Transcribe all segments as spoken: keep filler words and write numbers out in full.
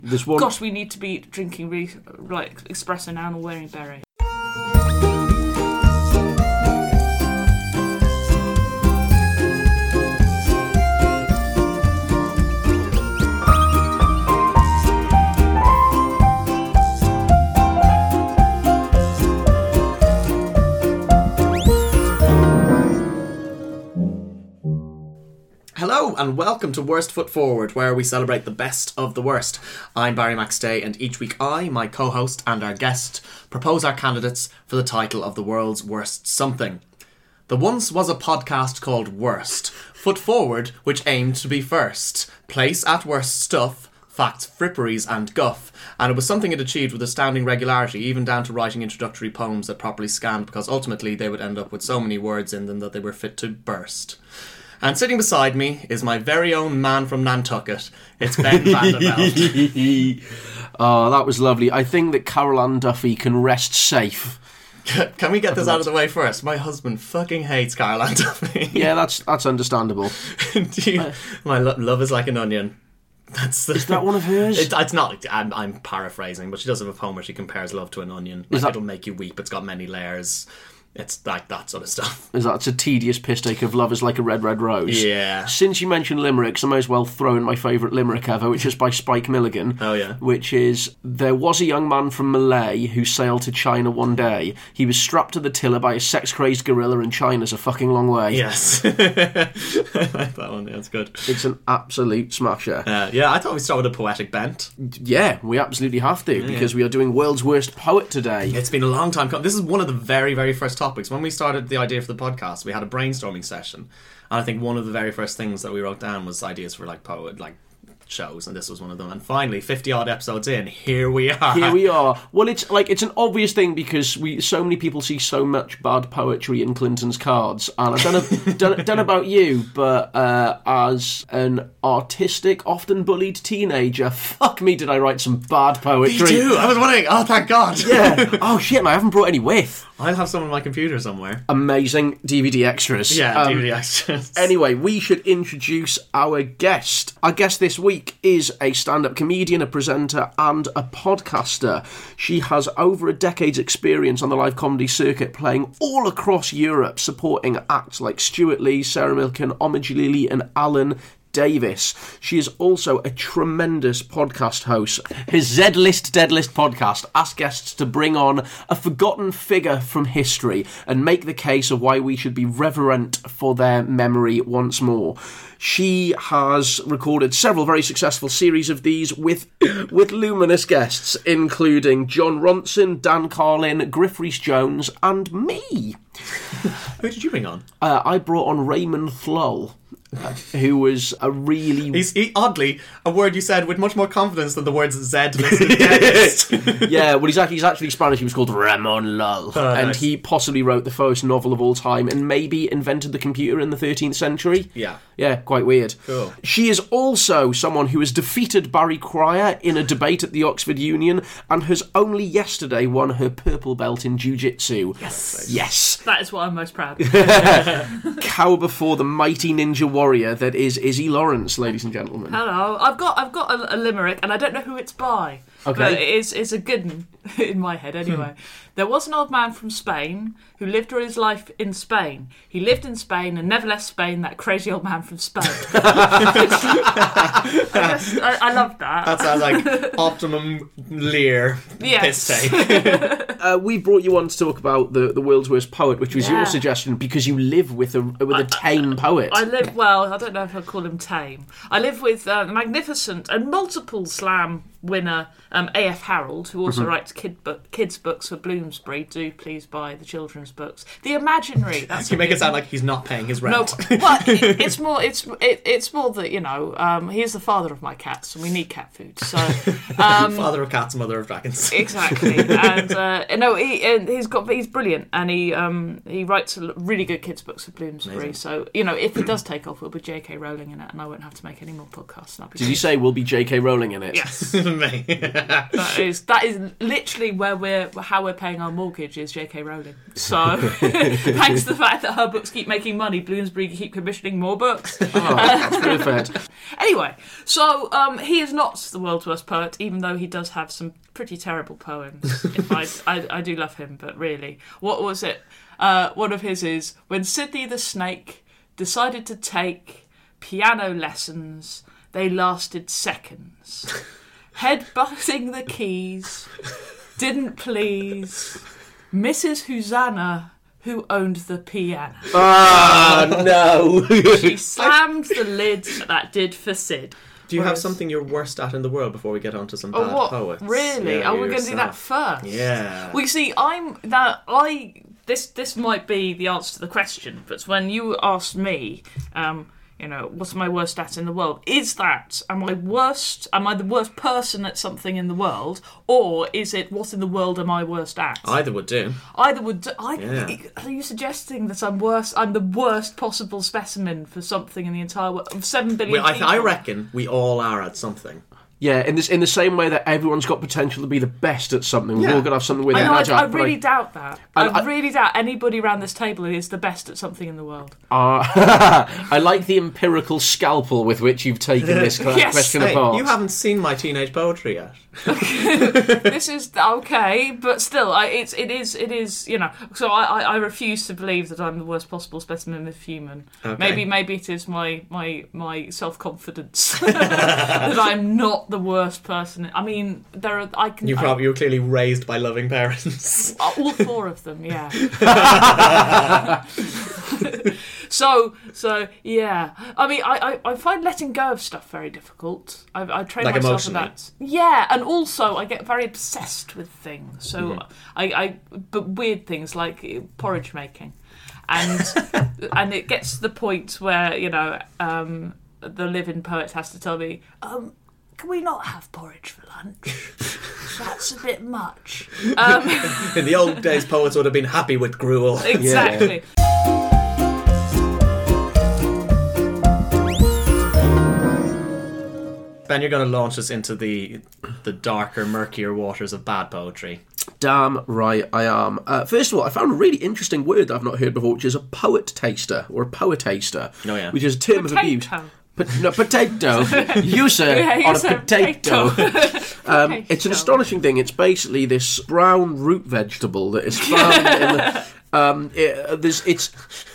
There's one... Gosh, we need to be drinking re- like espresso now and wearing beret. Hello and welcome to Worst Foot Forward, where we celebrate the best of the worst. I'm Barry McStay, and each week I, my co-host and our guest propose our candidates for the title of the world's worst something. There once was a podcast called Worst, Foot Forward, which aimed to be first. Place at worst stuff, facts, fripperies and guff. And it was something it achieved with astounding regularity, even down to writing introductory poems that properly scanned, because ultimately they would end up with so many words in them that they were fit to burst. And sitting beside me is my very own man from Nantucket. It's Ben Vanderbilt. Oh, that was lovely. I think that Carol Ann Duffy can rest safe. Can we get this out of the way first? My husband fucking hates Carol Ann Duffy. Yeah, that's that's understandable. Do you, my lo- love is like an onion. That's the, is that one of hers? It, it's not. I'm, I'm paraphrasing, but she does have a poem where she compares love to an onion. Like, that, it'll make you weep. It's got many layers. It's like that sort of stuff. Is that it's a tedious piss take of love is like a red, red rose? Yeah. Since you mentioned limericks, I may as well throw in my favourite limerick ever, which is by Spike Milligan. Oh, yeah. Which is, there was a young man from Malay who sailed to China one day. He was strapped to the tiller by a sex-crazed gorilla, and China's a fucking long way. Yes. I like that one. Yeah, it's good. It's an absolute smasher. Uh, yeah, I thought we'd start with a poetic bent. Yeah, we absolutely have to, because yeah. we are doing World's Worst Poet today. It's been a long time. This is one of the very, very first topics. When we started the idea for the podcast, we had a brainstorming session, and I think one of the very first things that we wrote down was ideas for like poet like shows, and this was one of them. And finally, fifty odd episodes in, here we are. Here we are. Well, it's like it's an obvious thing because we so many people see so much bad poetry in Clinton's cards, and I don't know, don't, don't know about you, but uh, as an artistic, often bullied teenager, fuck me, did I write some bad poetry? Me too. I was wondering. Oh, thank God. Yeah. Oh shit, and I haven't brought any with. I'll have some on my computer somewhere. Amazing D V D extras. Yeah, um, D V D extras. Anyway, we should introduce our guest. Our guest this week is a stand-up comedian, a presenter, and a podcaster. She has over a decade's experience on the live comedy circuit, playing all across Europe, supporting acts like Stuart Lee, Sarah Milken, Omid Lily, and Alan Davis. She is also a tremendous podcast host. His Z-List Deadlist podcast asks guests to bring on a forgotten figure from history and make the case of why we should be reverent for their memory once more. She has recorded several very successful series of these with with luminous guests, including John Ronson, Dan Carlin, Griff Rhys-Jones, and me. Who did you bring on? Uh, I brought on Raymond Thlull. Uh, who was a really... He's he, oddly, a word you said with much more confidence than the words Z listed deadlist. Yeah, well, he's actually, he's actually Spanish. He was called Ramon Lull. Oh, and nice. He possibly wrote the first novel of all time and maybe invented the computer in the thirteenth century. Yeah. Yeah, quite weird. Cool. She is also someone who has defeated Barry Cryer in a debate at the Oxford Union and has only yesterday won her purple belt in jiu-jitsu. Yes. Yes. That is what I'm most proud of. Cow before the mighty ninja warrior that is Izzy Lawrence, ladies and gentlemen. Hello. I've got I've got a, a limerick, and I don't know who it's by. Okay. But it is, it's a good one, in my head anyway. There was an old man from Spain who lived all his life in Spain. He lived in Spain and never left Spain, that crazy old man from Spain. I, just, I, I love that. That sounds like Optimum Lear Yes. piss take. uh, we brought you on to talk about the, the world's worst poet, which was Yeah. your suggestion because you live with a with a tame poet. I live, well, I don't know if I'd call him tame. I live with uh, the magnificent and multiple slam winner um, A F Harold, who also mm-hmm. writes kid book, kids' books for Bloomsbury. Do please buy the children's books. The Imaginary. That's you make it sound like he's not paying his rent. No, well, it, it's more. It's it, it's more that, you know, um, he's the father of my cats, and we need cat food. So, um, father of cats, mother of dragons. Exactly, and uh, no, he and he's got he's brilliant, and he um, he writes really good kids' books for Bloomsbury. Amazing. So, you know, if it does take off, we'll be J K Rowling in it, and I won't have to make any more podcasts. Did you say we'll be J K Rowling in it? Yes. than me. That is that is literally where we're how we're paying our mortgage is J K Rowling. So thanks to the fact that her books keep making money, Bloomsbury keep commissioning more books. Oh, that's perfect. Anyway, so um, he is not the world's worst poet, even though he does have some pretty terrible poems. if I, I I do love him, but really, what was it? Uh, one of his is when Sidney the Snake decided to take piano lessons. They lasted seconds. Headbutting the keys didn't please Missus Hosanna, who owned the piano. Ah, no. She slammed the lid. That did for Sid. Do you have Whereas- something you're worst at in the world before we get on to some Oh, bad what? poets? Really? Yeah, Are we going to do that yourself. first? Yeah. Well, you see, I'm that I this this might be the answer to the question, but when you asked me, um, you know, what's my worst at in the world? Is that am I worst? Am I the worst person at something in the world, or is it what in the world am I worst at? Either would do. Either would. I, Yeah. Are you suggesting that I'm worse? I'm the worst possible specimen for something in the entire world of seven billion We, I, people? I reckon we all are at something. Yeah, in this in the same way that everyone's got potential to be the best at something, we've Yeah. all got to have something with I it. know. I, Agile, I but really doubt that. And I, I- really doubt anybody around this table is the best at something in the world. Uh, I like the empirical scalpel with which you've taken this Yes. question Hey, apart. you haven't seen my teenage poetry yet. This is okay, but still, I, it's it is it is you know. So I, I, I refuse to believe that I'm the worst possible specimen of human. Okay. Maybe maybe it is my my my self confidence that I'm not the worst person. I mean, there are I can You I- probably you were clearly raised by loving parents. all four of them, yeah. so so yeah. I mean, I, I, I find letting go of stuff very difficult. I, I train Like myself in emotionally? that. Yeah, and also I get very obsessed with things. So Mm-hmm. I, I but weird things like uh, porridge making, and and it gets to the point where you know um, the living poet has to tell me. Um, Can we not have porridge for lunch? That's a bit much. Um, In the old days, poets would have been happy with gruel. exactly. Ben, you're going to launch us into the the darker, murkier waters of bad poetry. Damn right I am. Uh, first of all, I found a really interesting word that I've not heard before, which is a poet taster or a poetaster. Oh, yeah. Which is a term of abuse. Potato. Pot- no, potato. User Yeah, you on a said potato. um, it's an Potato. astonishing thing. It's basically this brown root vegetable that is found in the, um, it, there's, it's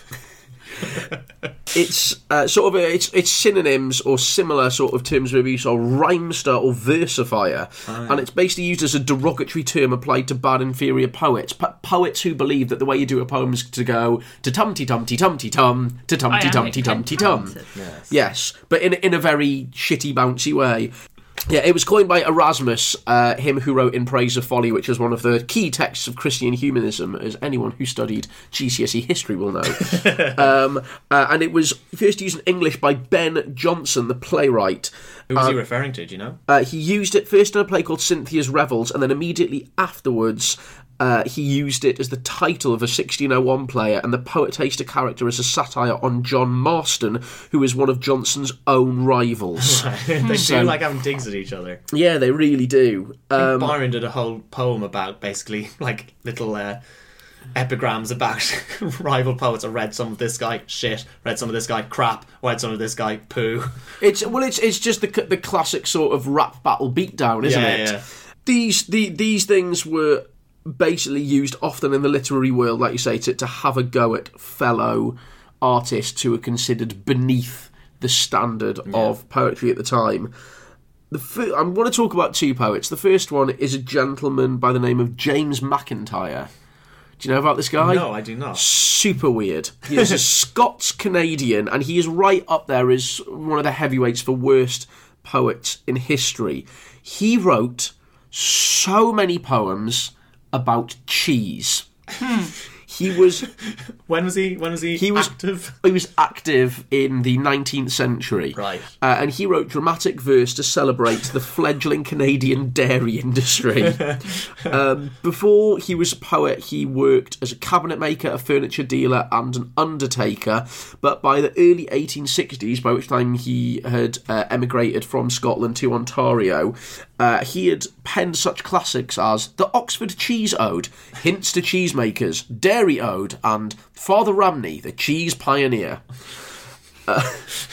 it's uh, sort of a, it's it's synonyms or similar sort of terms of abuse or rhymester or versifier, and it's basically used as a derogatory term applied to bad inferior poets, po- poets who believe that the way you do a poem is to go to tumty tumty tumty tum to tumty tumty tumty tum. Yes. Yes, but in in a very shitty bouncy way. Yeah, it was coined by Erasmus, uh, him who wrote In Praise of Folly, which is one of the key texts of Christian humanism, as anyone who studied G C S E history will know. um, uh, and it was first used in English by Ben Jonson, the playwright. Who was he referring to, do you know? Uh, he used it first in a play called Cynthia's Revels, and then immediately afterwards uh, he used it as the title of a sixteen oh one play, and the poetaster character as a satire on John Marston, who is one of Johnson's own rivals. They So- do like having digs at each other. Yeah, they really do. Um, Byron did a whole poem about basically like little uh, epigrams about rival poets. I read some of this guy shit, read some of this guy crap, read some of this guy poo. It's well, it's it's just the the classic sort of rap battle beatdown, isn't Yeah, it? yeah. These the these things were basically used often in the literary world, like you say, to to have a go at fellow artists who are considered beneath the standard of poetry at the time. The fir- I want to talk about two poets. The first one is a gentleman by the name of James McIntyre. Do you know about this guy? No, I do not. Super weird. He is a Scots-Canadian, and he is right up there as one of the heavyweights for worst poets in history. He wrote so many poems about cheese. He was When was he? When was he? He was- active. he was active in the nineteenth century. Right. Uh, and he wrote dramatic verse to celebrate the fledgling Canadian dairy industry. um, before he was a poet, he worked as a cabinet maker, a furniture dealer, and an undertaker. But by the early eighteen sixties, by which time he had uh, emigrated from Scotland to Ontario, Uh, he had penned such classics as The Oxford Cheese Ode, Hints to Cheesemakers, Dairy Ode, and Father Ramney, the Cheese Pioneer. Uh,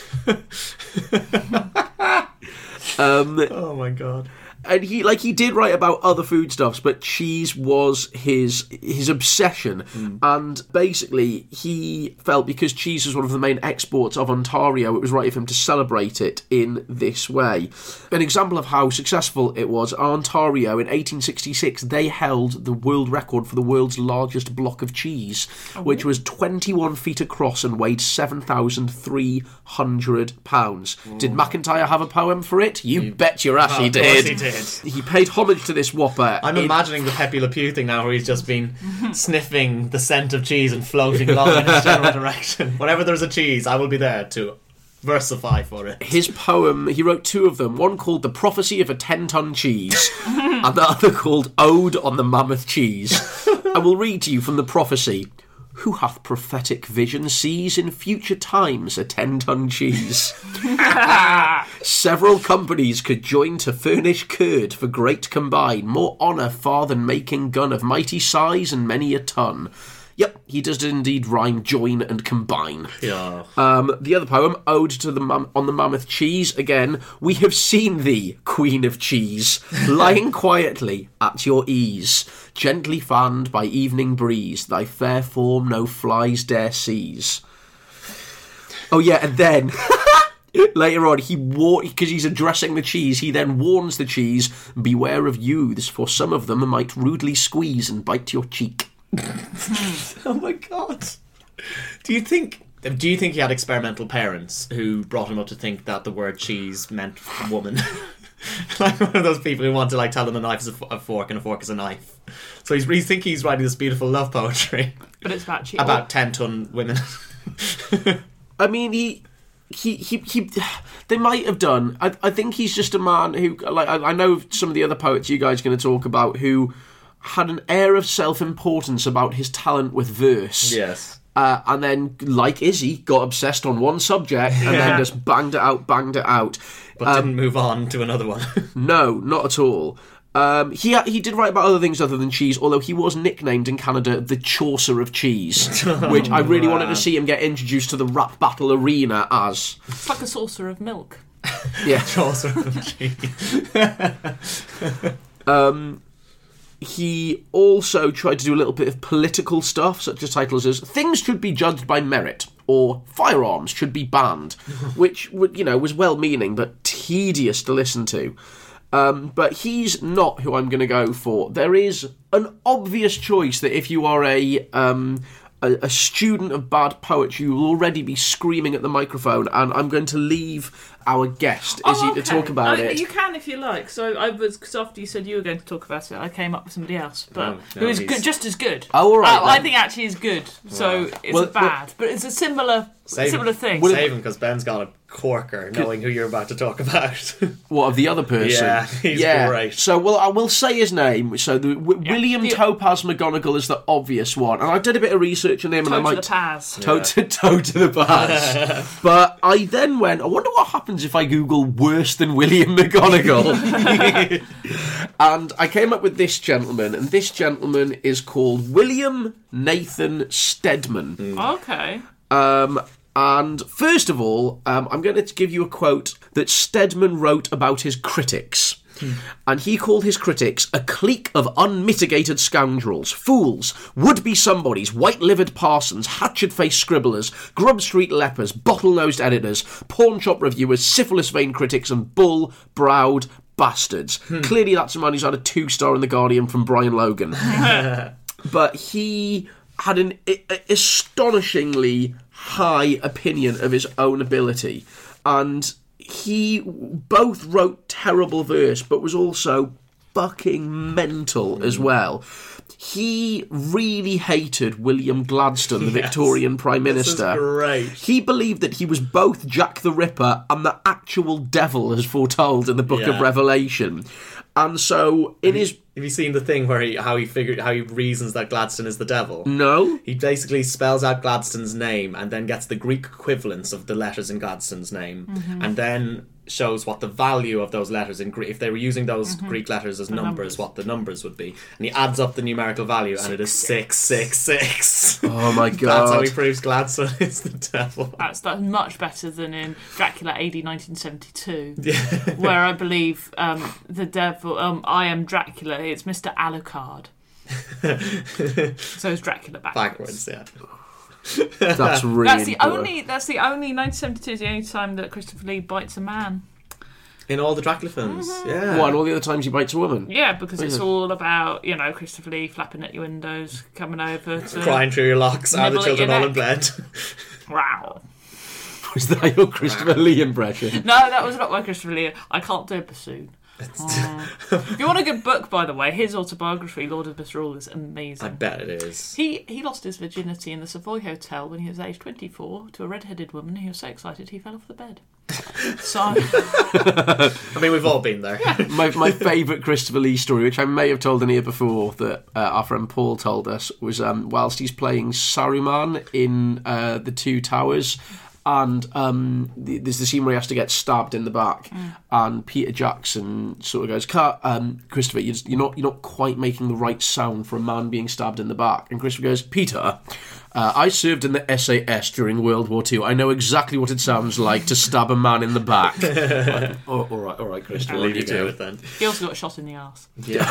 um, oh my god. And he, like, he did write about other foodstuffs, but cheese was his his obsession. Mm. And basically, he felt because cheese was one of the main exports of Ontario, it was right for him to celebrate it in this way. An example of how successful it was, Ontario in eighteen sixty-six, they held the world record for the world's largest block of cheese, oh, which was twenty-one feet across and weighed seven thousand three hundred pounds. Oh. Did McIntyre have a poem for it? You, you bet your ass oh, he did. He did. He paid homage to this whopper. I'm in... imagining the Pepe Le Pew thing now, where he's just been sniffing the scent of cheese and floating along in its general direction. Whenever there's a cheese, I will be there to versify for it. His poem, he wrote two of them. One called The Prophecy of a Ten-Ton Cheese, and the other called Ode on the Mammoth Cheese. I will read to you from the prophecy. Who hath prophetic vision sees in future times a ten-ton cheese. Several companies could join to furnish curd for great combine, more honour far than making gun of mighty size and many a ton. Yep, he does indeed rhyme join and combine. Yeah. Um, the other poem, Ode to the Mam- on the Mammoth Cheese, again, we have seen thee, Queen of Cheese, lying quietly at your ease, gently fanned by evening breeze, thy fair form no flies dare seize. Oh yeah, and then... Later on, he war because he's addressing the cheese, he then warns the cheese, beware of youths, for some of them might rudely squeeze and bite your cheek. Oh my god. Do you think do you think he had experimental parents who brought him up to think that the word cheese meant woman? Like one of those people who want to like tell them a knife is a, f- a fork and a fork is a knife. So he's, he's think he's writing this beautiful love poetry. But it's about cheese. About ten-ton women. I mean, he... He, he he they might have done. I I think he's just a man who, like, I, I know some of the other poets you guys are going to talk about who had an air of self-importance about his talent with verse. Yes. Uh, and then, like Izzy, got obsessed on one subject and yeah. then just banged it out, banged it out. But um, didn't move on to another one. No, not at all. Um, he he did write about other things other than cheese, although he was nicknamed in Canada the Chaucer of Cheese, oh, which I really man. wanted to see him get introduced to the rap battle arena as. It's like a saucer of milk. Yeah. Chaucer of Cheese. um, he also tried to do a little bit of political stuff, such as titles as "Things Should Be Judged by Merit" or "Firearms Should Be Banned," which, you know, was well-meaning but tedious to listen to. Um, but he's not who I'm going to go for. There is an obvious choice that if you are a, um, a a student of bad poetry, you will already be screaming at the microphone, and I'm going to leave our guest, Izzy, oh, okay. to talk about uh, it. You can if you like. So I was, because after you said you were going to talk about it, I came up with somebody else, but no, no, who is he's... good, just as good. Oh, all right. Uh, I think actually is good. So wow. it's well, a bad, well, but it's a similar, save similar him. thing. Save him because Ben's got a corker, knowing who you're about to talk about. What, of the other person? Yeah, he's yeah. great. So, well, I will say his name. So, the, w- yeah. William the, Topaz McGonagall is the obvious one, and I did a bit of research on him. Toe and I to might the Paz. Toe yeah. to toe to the Paz. But I then went, I wonder what happens if I Google worse than William McGonagall. And I came up with this gentleman, and this gentleman is called William Nathan Stedman. Mm. Okay. Um, and first of all, um, I'm going to give you a quote that Stedman wrote about his critics. Hmm. And he called his critics a clique of unmitigated scoundrels, fools, would-be somebodies, white-livered parsons, hatchet-faced scribblers, Grub Street lepers, bottle-nosed editors, pawn-shop reviewers, syphilis-vein critics, and bull-browed bastards. Hmm. Clearly that's a man who's had a two-star in The Guardian from Brian Logan. But he had an astonishingly high opinion of his own ability, and he both wrote terrible verse but was also fucking mental mm. as well. He really hated William Gladstone, the yes. Victorian Prime Minister. This is great. He believed that he was both Jack the Ripper and the actual devil as foretold in the Book yeah. of Revelation. And so in his Have you seen the thing where he how he figured how he reasons that Gladstone is the devil? No. He basically spells out Gladstone's name and then gets the Greek equivalents of the letters in Gladstone's name, Mm-hmm. and then shows what the value of those letters in Greek, if they were using those Mm-hmm. Greek letters as numbers, numbers. what the numbers would be. And he adds up the numerical value, and it is six six six. Oh my That's how god. he proves Gladstone is the devil. That's that's much better than in Dracula A D nineteen seventy-two, where I believe um, the devil, um, I am Dracula, it's Mister Alucard. So it's Dracula backwards. Backwards, yeah. That's really That's the good. only. That's the only nineteen seventy-two is the only time that Christopher Lee bites a man. In all the Dracula films, Mm-hmm. yeah. What, and all the other times he bites a woman? Yeah, because it's Yeah. all about, you know, Christopher Lee flapping at your windows, coming over to Crying through your locks, are the Nibble at children your all in neck. bed? Wow. Was that your Christopher Lee impression? No, that was not my Christopher Lee. I can't do a bassoon. Oh. If you want a good book, by the way, his autobiography, Lord of Misrule, is amazing. I bet it is. He he lost his virginity in the Savoy Hotel when he was aged twenty-four to a red-headed woman. He was so excited he fell off the bed. So I mean, we've all been there. my my favourite Christopher Lee story, which I may have told in here before, that uh, our friend Paul told us, was um, whilst he's playing Saruman in uh, The Two Towers, and um, the, there's the scene where he has to get stabbed in the back, Mm. and Peter Jackson sort of goes, "Cut, um, Christopher, you're, just, you're not you're not quite making the right sound for a man being stabbed in the back." And Christopher goes, "Peter, uh, I served in the S A S during World War Two. I know exactly what it sounds like to stab a man in the back." Like, oh, all right, all right, Christopher, I'll on leave you you go. to it then. he also got shot in the arse. Yeah.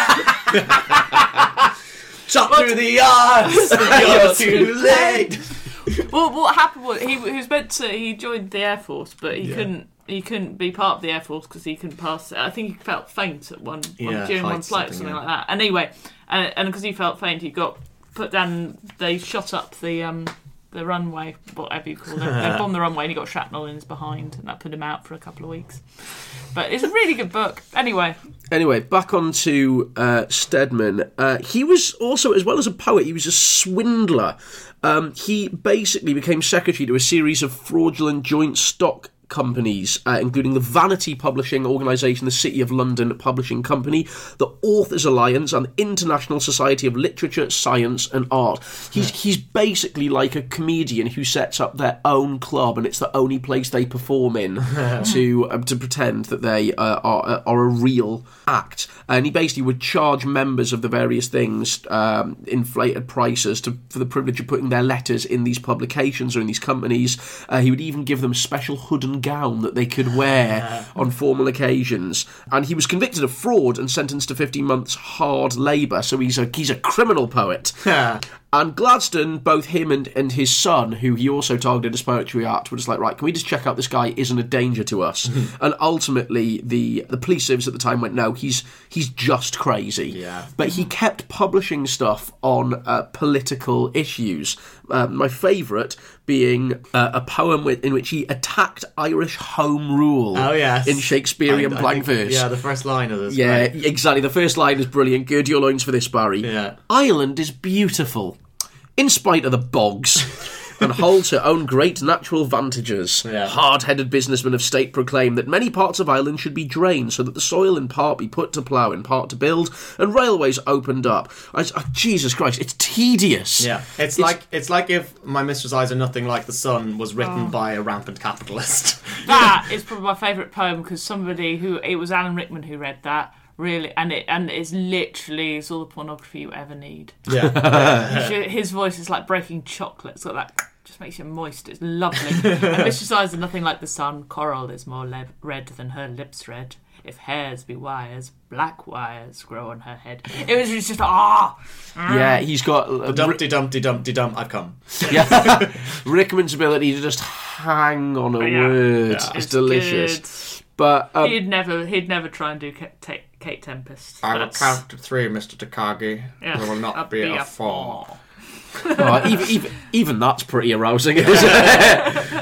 Anyway, Shot through the arse! You're too late! well, what happened was he, he was meant to. He joined the Air Force, but he Yeah. couldn't. He couldn't be part of the Air Force because he couldn't pass. I think he felt faint at one, one Yeah, during one heights, flight or something, something yeah. like that. And anyway, and and because he felt faint, he got put down. They shot up the um the runway, whatever you call it. They bombed the runway, and he got shrapnel in his behind, and that put him out for a couple of weeks. But it's a really good book. Anyway, Anyway, back on to uh, Stedman. Uh, he was also, as well as a poet, he was a swindler. Um, he basically became secretary to a series of fraudulent joint stock companies, uh, including the Vanity Publishing Organisation, the City of London Publishing Company, the Authors Alliance, and the International Society of Literature, Science and Art. He's he's basically like a comedian who sets up their own club, and it's the only place they perform in to um, to pretend that they uh, are are a real act. And he basically would charge members of the various things um, inflated prices to for the privilege of putting their letters in these publications or in these companies. Uh, he would even give them special hood and gown that they could wear on formal occasions. And he was convicted of fraud and sentenced to fifteen months hard labour. So he's a he's a criminal poet. And Gladstone, both him and, and his son, who he also targeted as poetry art, were just like, right, can we just check out this guy isn't a danger to us? And ultimately, the the police service at the time went, no, he's he's just crazy. Yeah. But he kept publishing stuff on uh, political issues. Uh, my favourite being uh, a poem with, in which he attacked Irish Home Rule Oh, yes. in Shakespearean I- I blank think- verse. Yeah, the first line of this. Yeah, Right. exactly. The first line is brilliant. Gird your loins for this, Barry. Yeah. Ireland is beautiful, in spite of the bogs, and holds her own great natural vantages. Yeah. Hard-headed businessmen of state proclaim that many parts of Ireland should be drained so that the soil in part be put to plough, in part to build, and railways opened up. I, I, Jesus Christ, it's tedious. Yeah, it's, like it's like if My Mistress Eyes Are Nothing Like the Sun was written by a rampant capitalist. that is probably my favourite poem because somebody who it was Alan Rickman who read that. Really, and it and it's literally it's all the pornography you ever need. Yeah, His voice is like breaking chocolate. It's got that, just makes you moist. It's lovely. And Mistress Eyes are nothing like the sun. Coral is more le- red than her lips red. If hairs be wires, black wires grow on her head. It was just ah. Yeah, he's got uh, Dumpty Dumpty Dumpty Dum. I've come. yeah, Rickman's ability to just hang on a Yeah. word Yeah. is It's delicious. good. But um, He'd never, he'd never try and do Kate, Kate, Kate Tempest. I will That's- count to three, Mister Takagi. Yeah, There will not that'd be, a, four. oh, even, even even that's pretty arousing, isn't it?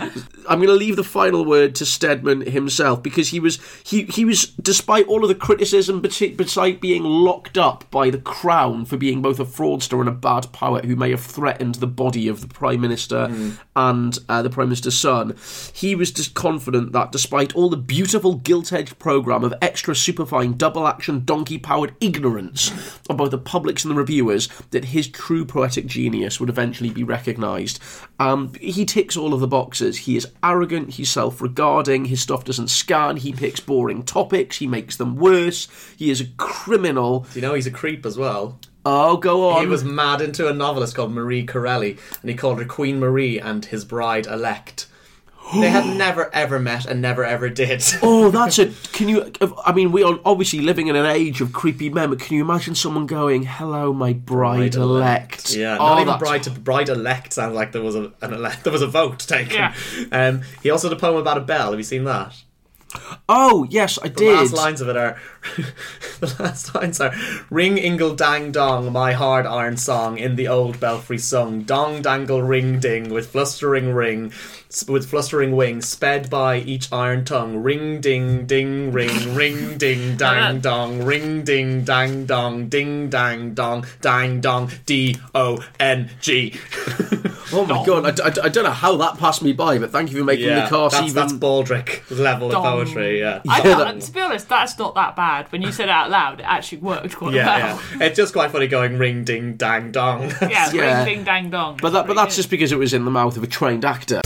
I'm going to leave the final word to Stedman himself, because he was he he was, despite all of the criticism, beside being locked up by the Crown for being both a fraudster and a bad poet who may have threatened the body of the Prime Minister mm. and uh, the Prime Minister's son, he was just confident that despite all the beautiful gilt-edged programme of extra superfine double-action donkey-powered ignorance of both the publics and the reviewers, that his true poetic genius would eventually be recognised. Um, he ticks all of the boxes. He is arrogant, he's self-regarding, his stuff doesn't scan, he picks boring topics, he makes them worse, he is a criminal. Do you know he's a creep as well? Oh, go on. He was mad into a novelist called Marie Corelli, and he called her Queen Marie and his bride-elect. They had never ever met and never ever did. Oh, that's it. Can you... I mean, we are obviously living in an age of creepy men, but can you imagine someone going, hello, my bride-elect? Yeah, oh, not even that's... bride to bride-elect sounds like there was a an ele- there was a vote taken. Yeah. Um, he also had a poem about a bell. Have you seen that? Oh, yes, I the did. The last lines of it are... the last lines are... Ring, ingle, dang, dong, my hard iron song, in the old belfry sung. Dong, dangle, ring, ding, with flustering ring, with flustering wing, sped by each iron tongue. Ring, ding, ding, ring, ring, ding, dang, dong, ring, ding, dang, dong, ding, dang, dong, dang, dong, D O N G. Oh my god, I, I, I don't know how that passed me by, but thank you for making yeah, the course that's, even... That's Baldric level Dong. of poetry, yeah. I Yeah, thought, to be honest, that's not that bad. When you said it out loud, it actually worked quite Yeah, well. yeah. It's just quite funny going ring, ding, dang, dong. Yeah, Yeah. ring, ding, dang, dong. But that, but that's good. just because it was in the mouth of a trained actor.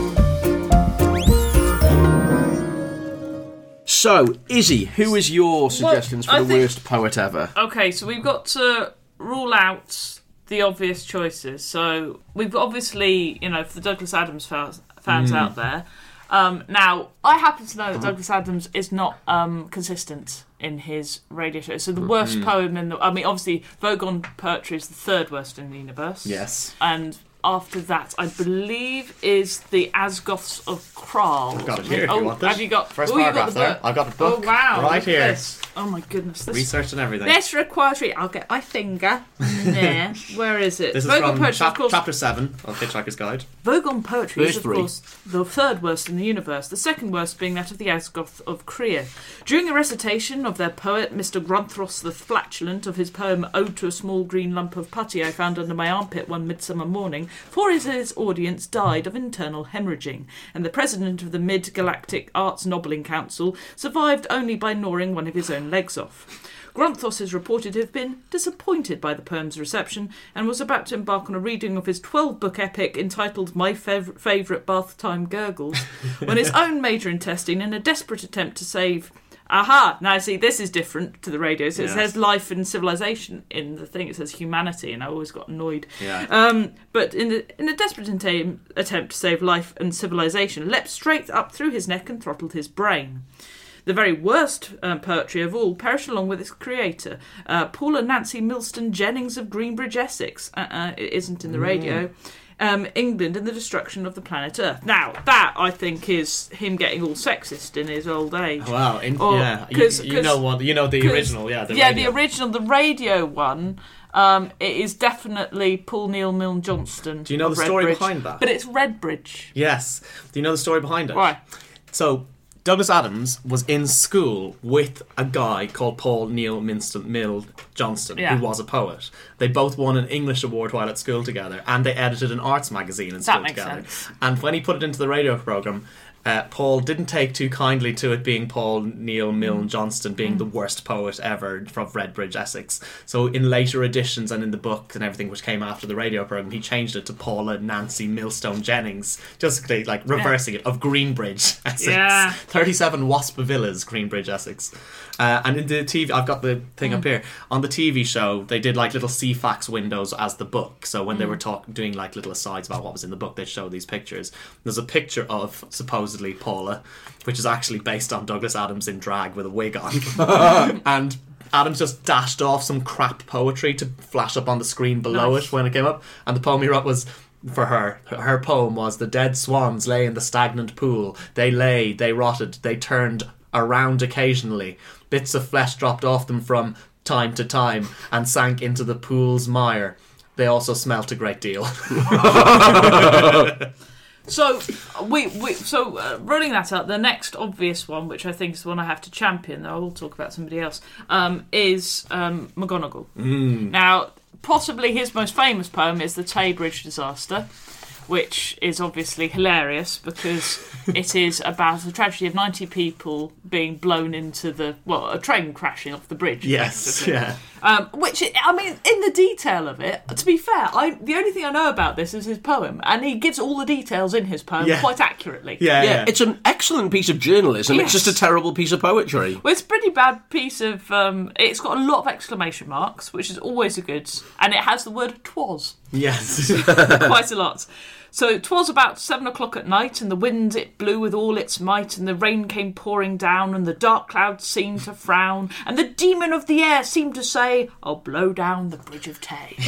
So, Izzy, who is your suggestions Well, for I the think- worst poet ever? Okay, so we've got to rule out the obvious choices. So we've obviously, you know, for the Douglas Adams fans, fans Mm. out there. Um, now, I happen to know that Douglas Adams is not um, consistent in his radio show. So the worst Mm. poem in the... I mean, obviously, Vogon Poetry is the third worst in the universe. Yes. And after that, I believe, is the Asgoths of Kral. I've got it here if oh, you want it. Have you got... First oh, you got paragraph the there. book? I've got the book. Oh, wow. Right look at here. this. Oh, my goodness. This, Research and everything. this requires... Re- I'll get my finger there. Where is it? This is Vogon from Poetry, chap- of course. chapter seven of Hitchhiker's Guide. Vogon Poetry is, Verse of three. course, the third worst in the universe, the second worst being that of the Asgoth of Kriya. During a recitation of their poet, Mister Grunthros the Flatulent, of his poem Ode to a Small Green Lump of Putty I Found Under My Armpit One Midsummer Morning, four of his audience died of internal hemorrhaging, and the president of the Mid-Galactic Arts Nobbling Council survived only by gnawing one of his own legs off. Grunthos is reported to have been disappointed by the poem's reception and was about to embark on a reading of his twelve-book epic entitled My Fav- Favourite Bath Time Gurgles, when his own major intestine, in a desperate attempt to save... Aha! Now, see, this is different to the radio. So it Yes. says life and civilization in the thing. It says humanity, and I always got annoyed. Yeah. Um, but in, the, in a desperate enta- attempt to save life and civilization, leapt straight up through his neck and throttled his brain. The very worst um, poetry of all perished along with its creator, uh, Paula Nancy Milston Jennings of Greenbridge, Essex. Uh-uh, it isn't in the radio. Um, England and the destruction of the planet Earth. Now, that, I think, is him getting all sexist in his old age. Wow. In, Or- yeah. You, 'cause- you 'cause- know what? You know the 'cause- original. Yeah. The yeah, radio. the original, the radio one, um, it is definitely Paul Neil Milne Johnston. Do you know of the story Redbridge. behind that? But it's Redbridge. Yes. Do you know the story behind it? Why? So, Douglas Adams was in school with a guy called Paul Neil Minston Mill Johnston, Yeah. who was a poet. They both won an English award while at school together, and they edited an arts magazine in school makes together. sense. And when he put it into the radio programme, uh, Paul didn't take too kindly to it being Paul Neil Milne Johnston being Mm. the worst poet ever from Redbridge, Essex. So in later editions and in the book and everything which came after the radio programme, he changed it to Paula Nancy Millstone Jennings, just like reversing it, of Greenbridge, Essex. Yeah. thirty-seven Wasp Villas, Greenbridge, Essex. Uh, and in the T V, I've got the thing Mm. up here. On the T V show, they did like little C FAX windows as the book. So when Mm. they were talking, doing like little asides about what was in the book, they'd show these pictures. There's a picture of supposedly Paula, which is actually based on Douglas Adams in drag with a wig on. And Adams just dashed off some crap poetry to flash up on the screen below Nice. it when it came up. And the poem he wrote was... For her, her poem was, the dead swans lay in the stagnant pool. They lay, they rotted, they turned around occasionally. Bits of flesh dropped off them from time to time and sank into the pool's mire. They also smelt a great deal. So we, we so uh, running that up, the next obvious one, which I think is the one I have to champion, though I will talk about somebody else, um, is um, McGonagall. Mm. Now, possibly his most famous poem is the Tay Bridge Disaster, which is obviously hilarious because it is about the tragedy of ninety people being blown into the, well, a train crashing off the bridge. Yes, yeah. Um, which, I mean, in the detail of it, to be fair, I the only thing I know about this is his poem, and he gives all the details in his poem Yeah. quite accurately. Yeah, Yeah, yeah. it's an excellent piece of journalism. Yes. It's just a terrible piece of poetry. Well, it's a pretty bad piece of... Um, it's got a lot of exclamation marks, which is always a good... And it has the word twas. Yes. Quite a lot. So 'twas about seven o'clock at night, and the wind it blew with all its might, and the rain came pouring down, and the dark clouds seemed to frown, and the demon of the air seemed to say, I'll blow down the bridge of Tay.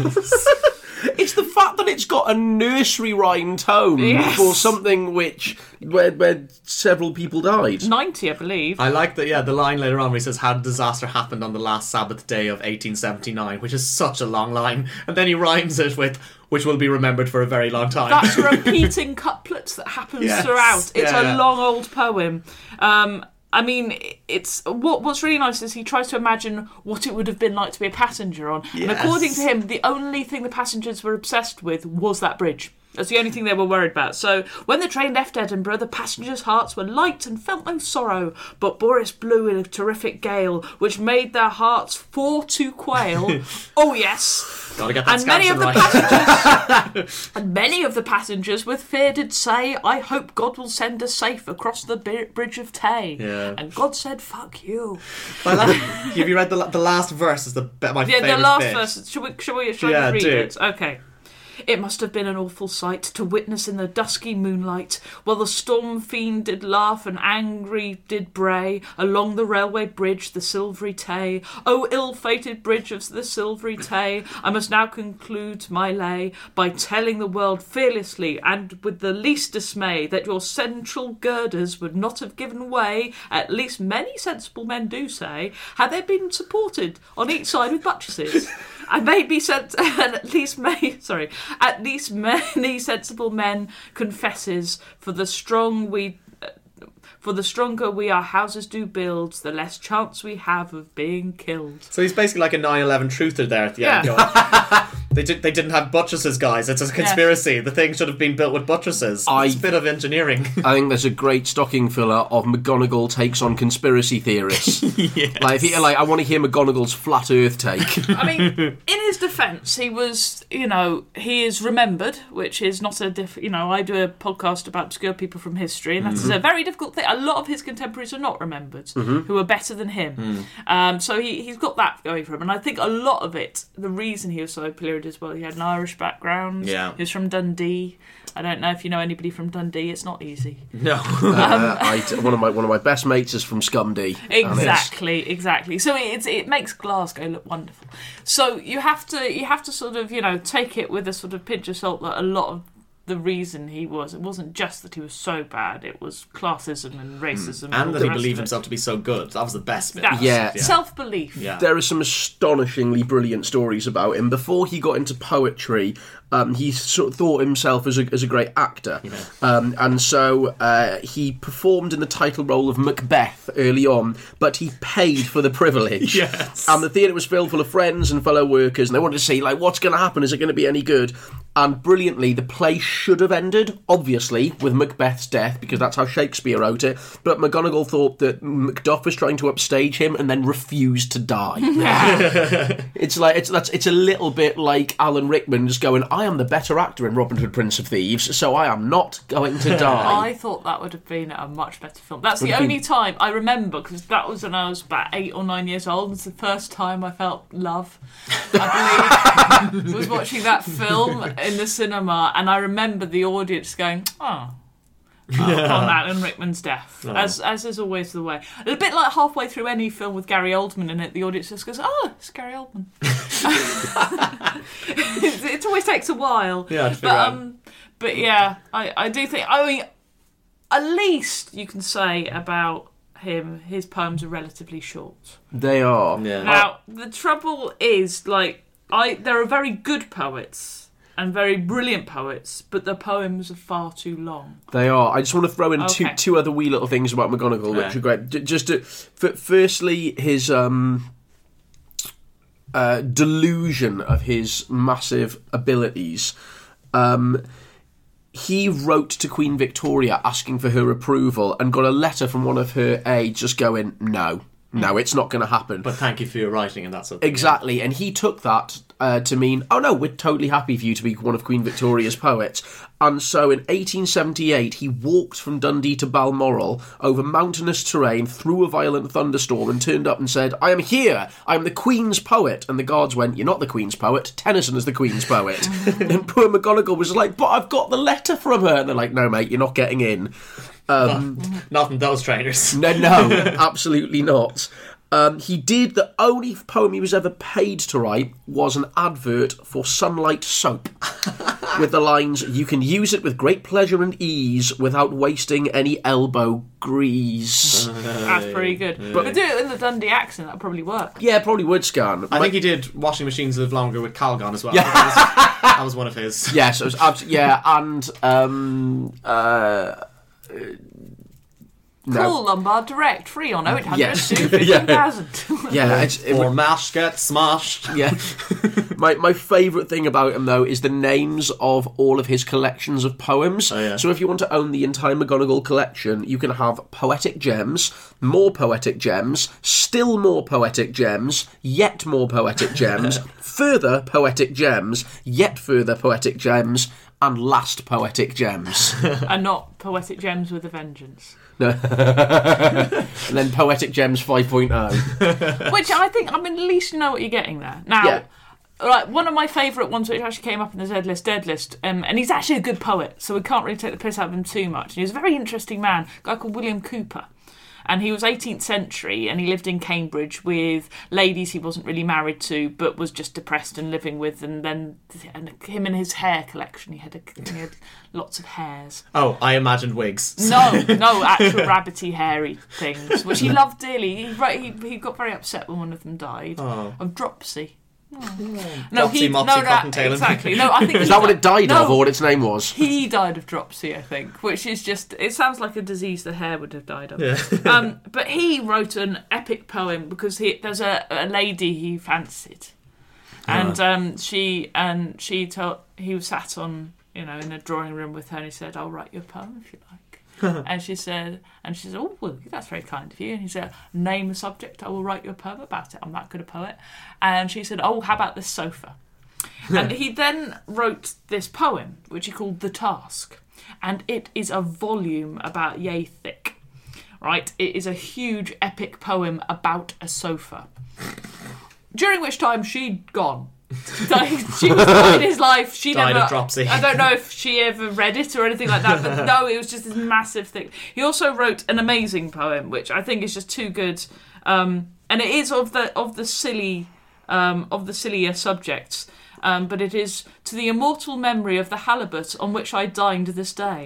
It's the fact that it's got a nursery rhyme tone Yes. for something which where, where several people died. ninety, I believe. I like that, yeah, the line later on where he says, how disaster happened on the last Sabbath day of eighteen seventy-nine, which is such a long line. And then he rhymes it with, which will be remembered for a very long time. That's a repeating couplet that happens Yes. throughout. It's Yeah, a yeah. long old poem. Um, I mean, it's what. What's really nice is he tries to imagine what it would have been like to be a passenger on. And Yes. according to him, the only thing the passengers were obsessed with was that bridge. That's the only thing they were worried about. So when the train left Edinburgh, the passengers' hearts were light and felt no sorrow. But Boris blew in a terrific gale, which made their hearts for to quail. Oh yes. Gotta get that And many of the right. passengers, and many of the passengers with fear did say, "I hope God will send us safe across the bi- bridge of Tay." Yeah. And God said, "Fuck you." I like- have you read the la- the last verse? Is the be- my Yeah, favourite the last bit. verse. Shall we? Shall we? Shall Yeah, I read do. it? Okay. It must have been an awful sight to witness in the dusky moonlight, while the storm fiend did laugh and angry did bray along the railway bridge, the Silvery Tay. O ill-fated bridge of the Silvery Tay, I must now conclude my lay by telling the world fearlessly and with the least dismay that your central girders would not have given way, at least many sensible men do say, had they been supported on each side with buttresses. I may be sent, and at least may, sorry, at least many sensible men confesses, for the strong we, for the stronger we our houses do build, the less chance we have of being killed. So he's basically like a nine eleven truther there at the end. Yeah. Going, they, did, they didn't have buttresses, guys. It's a conspiracy. The thing should have been built with buttresses. I- It's a bit of engineering. I think there's a great stocking filler of McGonagall takes on conspiracy theorists. Yes. Like, if you, like, I want to hear McGonagall's flat Earth take. I mean, in his defence, he was, you know, he is remembered, which is not a diff. You know, I do a podcast about obscure people from history, and that is a very difficult thing. A lot of his contemporaries are not remembered, who are better than him. Um, so he he's got that going for him, and I think a lot of it, the reason he was so popular as well, he had an Irish background. Yeah. He was from Dundee. I don't know if you know anybody from Dundee. It's not easy. No. Uh, I, one of my one of my best mates is from Scumdee. and it's- Exactly, exactly. So it's it makes Glasgow look wonderful. So you have to you have to sort of you know take it with a sort of pinch of salt that a lot of the reason he was it wasn't just that he was so bad. It was classism and racism, and, all And that the he rest believed of it. himself to be so good. That was the best bit. That's Yeah. self-belief. Yeah. There are some astonishingly brilliant stories about him. Before he got into poetry, um, he sort of thought himself as a, as a great actor. Um, and so uh, he performed in the title role of Macbeth early on, but he paid for the privilege. Yes. And the theatre was filled full of friends and fellow workers, and they wanted to see, like, what's going to happen? Is it going to be any good? And brilliantly, the play should have ended, obviously, with Macbeth's death, because that's how Shakespeare wrote it. But McGonagall thought that Macduff was trying to upstage him and then refused to die. It's like it's that's it's a little bit like Alan Rickman just going, I am the better actor in Robin Hood, Prince of Thieves, so I am not going to die. I thought that would have been a much better film. That's Would the have only been- time I remember, because that was when I was about eight or nine years old. It's the first time I felt love. I believe was watching that film in the cinema, and I remember the audience going, "Oh." Uh, on Alan Rickman's death, as as is always the way. A bit like halfway through any film with Gary Oldman in it, the audience just goes, "Oh, it's Gary Oldman." it, it always takes a while. Yeah, to figure but out. um, but yeah, I I do think. I mean, at least you can say about him, his poems are relatively short. They are. Yeah. Now, the trouble is, like, I there are very good poets and very brilliant poets, but the poems are far too long. They are. I just want to throw in Okay. two two other wee little things about McGonagall, which Yeah. are great. D- just to, f- firstly, his um, uh, delusion of his massive abilities. Um, he wrote to Queen Victoria asking for her approval and got a letter from one of her aides just going, no, no, it's not going to happen. But thank you for your writing and that sort of thing. Exactly, and he took that uh, to mean, oh no, we're totally happy for you to be one of Queen Victoria's poets. And so in eighteen seventy-eight, he walked from Dundee to Balmoral over mountainous terrain through a violent thunderstorm and turned up and said, I am here, I am the Queen's poet. And the guards went, you're not the Queen's poet, Tennyson is the Queen's poet. And poor McGonagall was like, but I've got the letter from her. And they're like, no mate, you're not getting in. Um, Not from those trainers. No, no, absolutely not. Um, he did, the only poem he was ever paid to write was an advert for Sunlight Soap with the lines, you can use it with great pleasure and ease without wasting any elbow grease. That's pretty good. But to do it in the Dundee accent, that'd probably work. Yeah, probably would, Scan. I think he did Washing Machines Live Longer with Calgon as well. Yeah. That, was, that was one of his. Yes, it was abs- yeah, and um, uh, no. Call Lombard direct, free on oh eight hundred Yes. two fifteen thousand. Yeah, it's, it, Or mash get smashed. yeah. my my favourite thing about him, though, is the names of all of his collections of poems. Oh, yeah. So if you want to own the entire McGonagall collection, you can have Poetic Gems, more Poetic Gems, still more Poetic Gems, yet more Poetic Gems, further Poetic Gems, yet further Poetic Gems, and last Poetic Gems. And not Poetic Gems with a Vengeance. And then Poetic Gems five point oh. Which I think, I mean, at least you know what you're getting there. Now, Yeah. right, one of my favourite ones which actually came up in the Z list, Dead list, um, and he's actually a good poet, so we can't really take the piss out of him too much. And he was a very interesting man, a guy called William Cooper. And he was eighteenth century, and he lived in Cambridge with ladies he wasn't really married to, but was just depressed and living with. And then and him and his hair collection, he had, a, he had lots of hairs. Oh, I imagined wigs. No, no, actual rabbity, hairy things, which he loved dearly. He, wrote- he he got very upset when one of them died Oh. of dropsy. No, Dropsy, Mopsy, no, Cottontail. exactly. No, I think Is he that what di- it died no, of, or what its name was? He died of dropsy, I think, which is just, it sounds like a disease the hair would have died of. Yeah. um, but he wrote an epic poem because he, there's a, a lady he fancied. And um, she, and she told, he was sat on, you know, in a drawing room with her, and he said, I'll write you a poem if you like. And she said, and she said, oh, well, that's very kind of you. And he said, name a subject, I will write you a poem about it. I'm that good a poet. And she said, oh, how about this sofa? And he then wrote this poem, which he called The Task. And it is a volume about yay thick, right? It is a huge epic poem about a sofa. During which time she'd gone. Like, she was not in his life. She Died never. of dropsy. I don't know if she ever read it or anything like that, but no, it was just this massive thing. He also wrote an amazing poem, which I think is just too good, um, and it is of the of the silly, um, of the sillier subjects. Um, but it is to the immortal memory of the halibut on which I dined this day.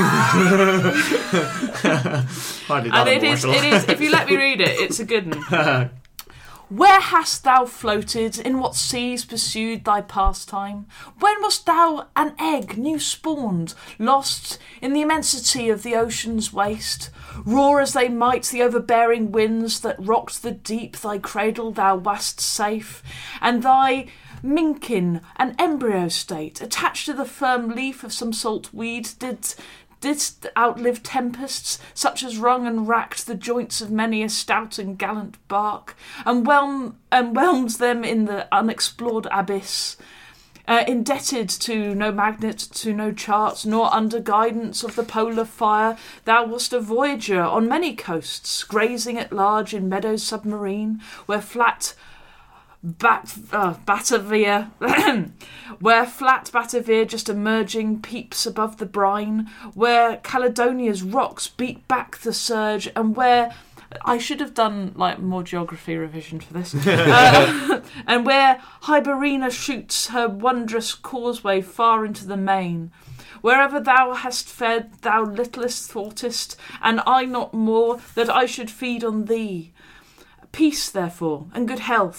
Hardly that And it is, immortal. it is. If you let me read it, it's a good one. Where hast thou floated? In what seas pursued thy pastime? When wast thou an egg new spawned, lost in the immensity of the ocean's waste? Roar as they might the overbearing winds that rocked the deep, thy cradle thou wast safe, and thy minkin, an embryo state, attached to the firm leaf of some salt weed, did didst outlive tempests, such as wrung and racked the joints of many a stout and gallant bark, and whelm and whelmed them in the unexplored abyss. Uh, indebted to no magnet, to no chart, nor under guidance of the polar fire, thou wast a voyager on many coasts, grazing at large in meadows submarine, where flat Bat, uh, Batavia, where flat Batavia just emerging peeps above the brine, where Caledonia's rocks beat back the surge, and where I should have done like more geography revision for this, uh, and where Hyberina shoots her wondrous causeway far into the main. Wherever thou hast fed, thou littlest thoughtest, and I not more, that I should feed on thee. Peace, therefore, and good health,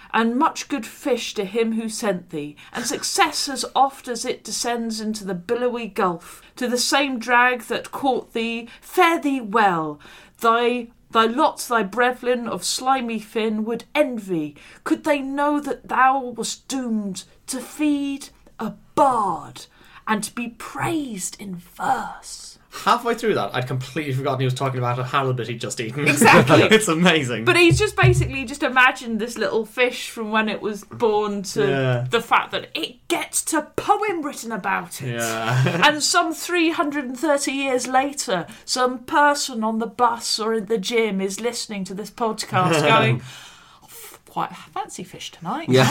and much good fish to him who sent thee, and success as oft as it descends into the billowy gulf. To the same drag that caught thee, fare thee well. Thy Thy lot, thy brevlin of slimy fin would envy, could they know that thou wast doomed to feed a bard and to be praised in verse. Halfway through that, I'd completely forgotten he was talking about a halibut he'd just eaten. Exactly. It's amazing. But he's just basically just imagined this little fish from when it was born to Yeah. the fact that it gets to poem written about it. Yeah. And some three hundred thirty years later, some person on the bus or in the gym is listening to this podcast going, quite fancy fish tonight. Yeah.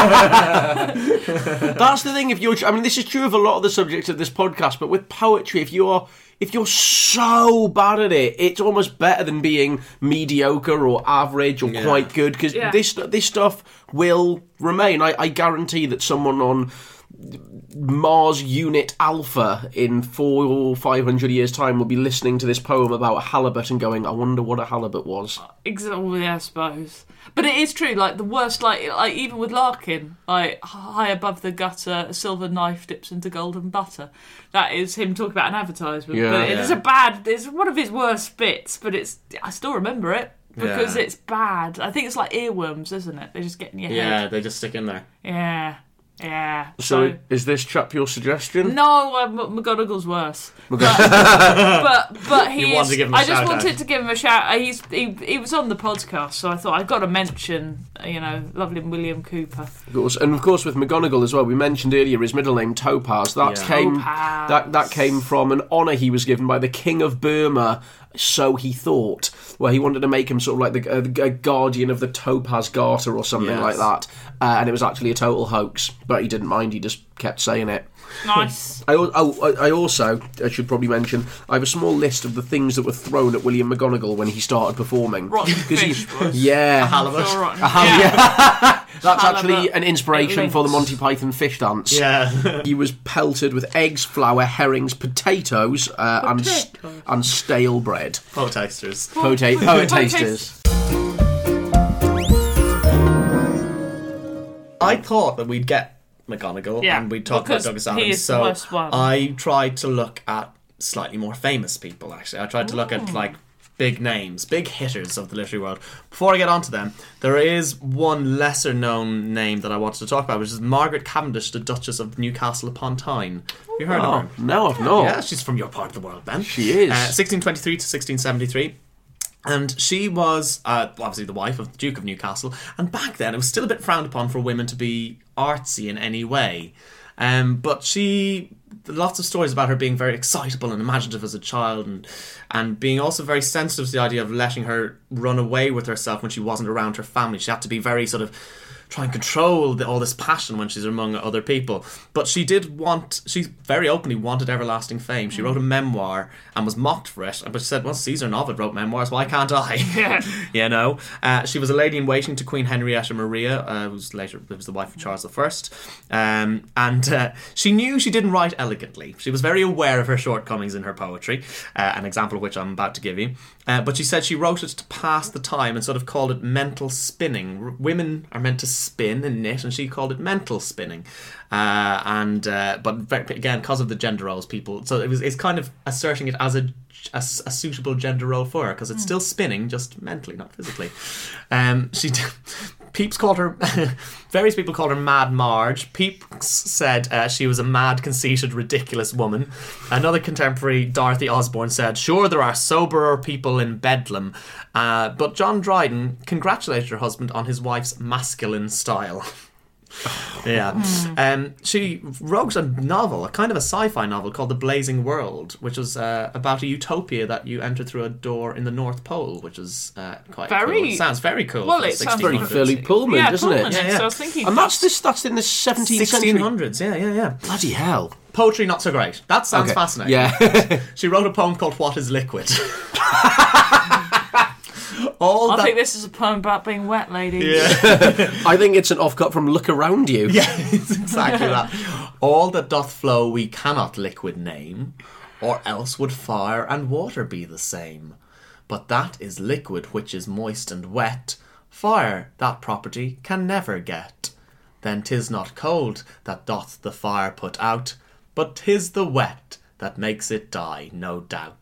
That's the thing. If you're, I mean, this is true of a lot of the subjects of this podcast, but with poetry, if you're if you're so bad at it, it's almost better than being mediocre or average or Yeah. quite good, because Yeah. this this stuff will remain. I, I guarantee that someone on Mars Unit Alpha in four or five hundred years' time will be listening to this poem about a halibut and going, "I wonder what a halibut was." Exactly, I suppose. But it is true, like the worst, like like even with Larkin, like high above the gutter, a silver knife dips into golden butter. That is him talking about an advertisement. Yeah. But it's Yeah. a bad, it's one of his worst bits, but it's, I still remember it because Yeah. it's bad. I think it's like earworms, isn't it? They just get in your Yeah, head. they just stick in there. Yeah. Yeah. So, is this chap your suggestion? No, uh, M- McGonagall's worse. But, but but he You wanted is. to give him a I just shout wanted out. to give him a shout. uh, He's he, he was on the podcast, so I thought I've got to mention, you know, lovely William Cooper. Of course, and of course with McGonagall as well. We mentioned earlier his middle name Topaz. That Yeah. came Topaz. that that came from an honour he was given by the King of Burma. So he thought, where he wanted to make him sort of like the uh, a guardian of the Topaz Garter or something Yes. like that, uh, and it was actually a total hoax. But he didn't mind; he just kept saying it. Nice. I, al- oh, I I also, I should probably mention, I have a small list of the things that were thrown at William McGonagall when he started performing. Rotten 'Cause he- fish was. yeah, Halibut. Sure, rotten. hal- yeah. that's Halibut. actually an inspiration It for the links. Monty Python fish dance. Yeah. He was pelted with eggs, flour, herrings, potatoes, uh, and st- Potatoes. and stale bread. Poetasters. Poet, poet Poet tasters. I thought that we'd get McGonagall Yeah, and we'd talk about because Douglas he Adams. is the So worst one. I tried to look at slightly more famous people, actually. I tried to look at, like, big names, big hitters of the literary world. Before I get onto them, there is one lesser known name that I wanted to talk about, which is Margaret Cavendish, the Duchess of Newcastle upon Tyne. Have you heard Oh, of her? no, I've not. Yeah, she's from your part of the world, Ben. She is. Uh, sixteen twenty-three to sixteen seventy-three. And she was uh, obviously the wife of the Duke of Newcastle. And back then, it was still a bit frowned upon for women to be artsy in any way. Um, but she, lots of stories about her being very excitable and imaginative as a child, and and being also very sensitive to the idea of letting her run away with herself when she wasn't around her family. She had to be very sort of try and control the, all this passion when she's among other people. But she did want, she very openly wanted everlasting fame. She wrote a memoir and was mocked for it. But she said, well, Caesar and Ovid wrote memoirs, why can't I? Yeah. You know? Uh, she was a lady in waiting to Queen Henrietta Maria, uh, who was later who was the wife of Charles the First. Um, and uh, she knew she didn't write elegantly. She was very aware of her shortcomings in her poetry, uh, an example of which I'm about to give you. Uh, but she said she wrote it to pass the time and sort of called it mental spinning. R- women are meant to spin and knit, and she called it mental spinning. Uh, and uh, but ve- again, because of the gender roles, people, so it was it's kind of asserting it as a a, a suitable gender role for her, because it's still spinning, just mentally, not physically. Um, she. D- Pepys called her, various people called her Mad Marge. Pepys said uh, she was a mad, conceited, ridiculous woman. Another contemporary, Dorothy Osborne, said, sure, there are soberer people in Bedlam. Uh, but John Dryden congratulated her husband on his wife's masculine style. Yeah. Um, she wrote a novel, a kind of a sci-fi novel called The Blazing World, which was uh, about a utopia that you enter through a door in the North Pole, which is uh, quite Very- cool. It sounds very cool. Well, for it sounds Very sixteen hundreds. Philly Pullman, yeah, doesn't Pullman. it? Yeah, yeah. So I was thinking, And that's this. That's in the seventeenth century. sixteen hundreds, yeah, yeah, yeah. Bloody hell. Poetry not so great. That sounds Okay. fascinating. Yeah. She wrote a poem called What is Liquid? All I that think this is a poem about being wet, ladies. Yeah. I think it's an offcut from Look Around You. Yeah, it's exactly that. All that doth flow we cannot liquid name, or else would fire and water be the same. But that is liquid which is moist and wet, Fire that property can never get. Then 'tis not cold that doth the fire put out, but 'tis the wet that makes it die, no doubt.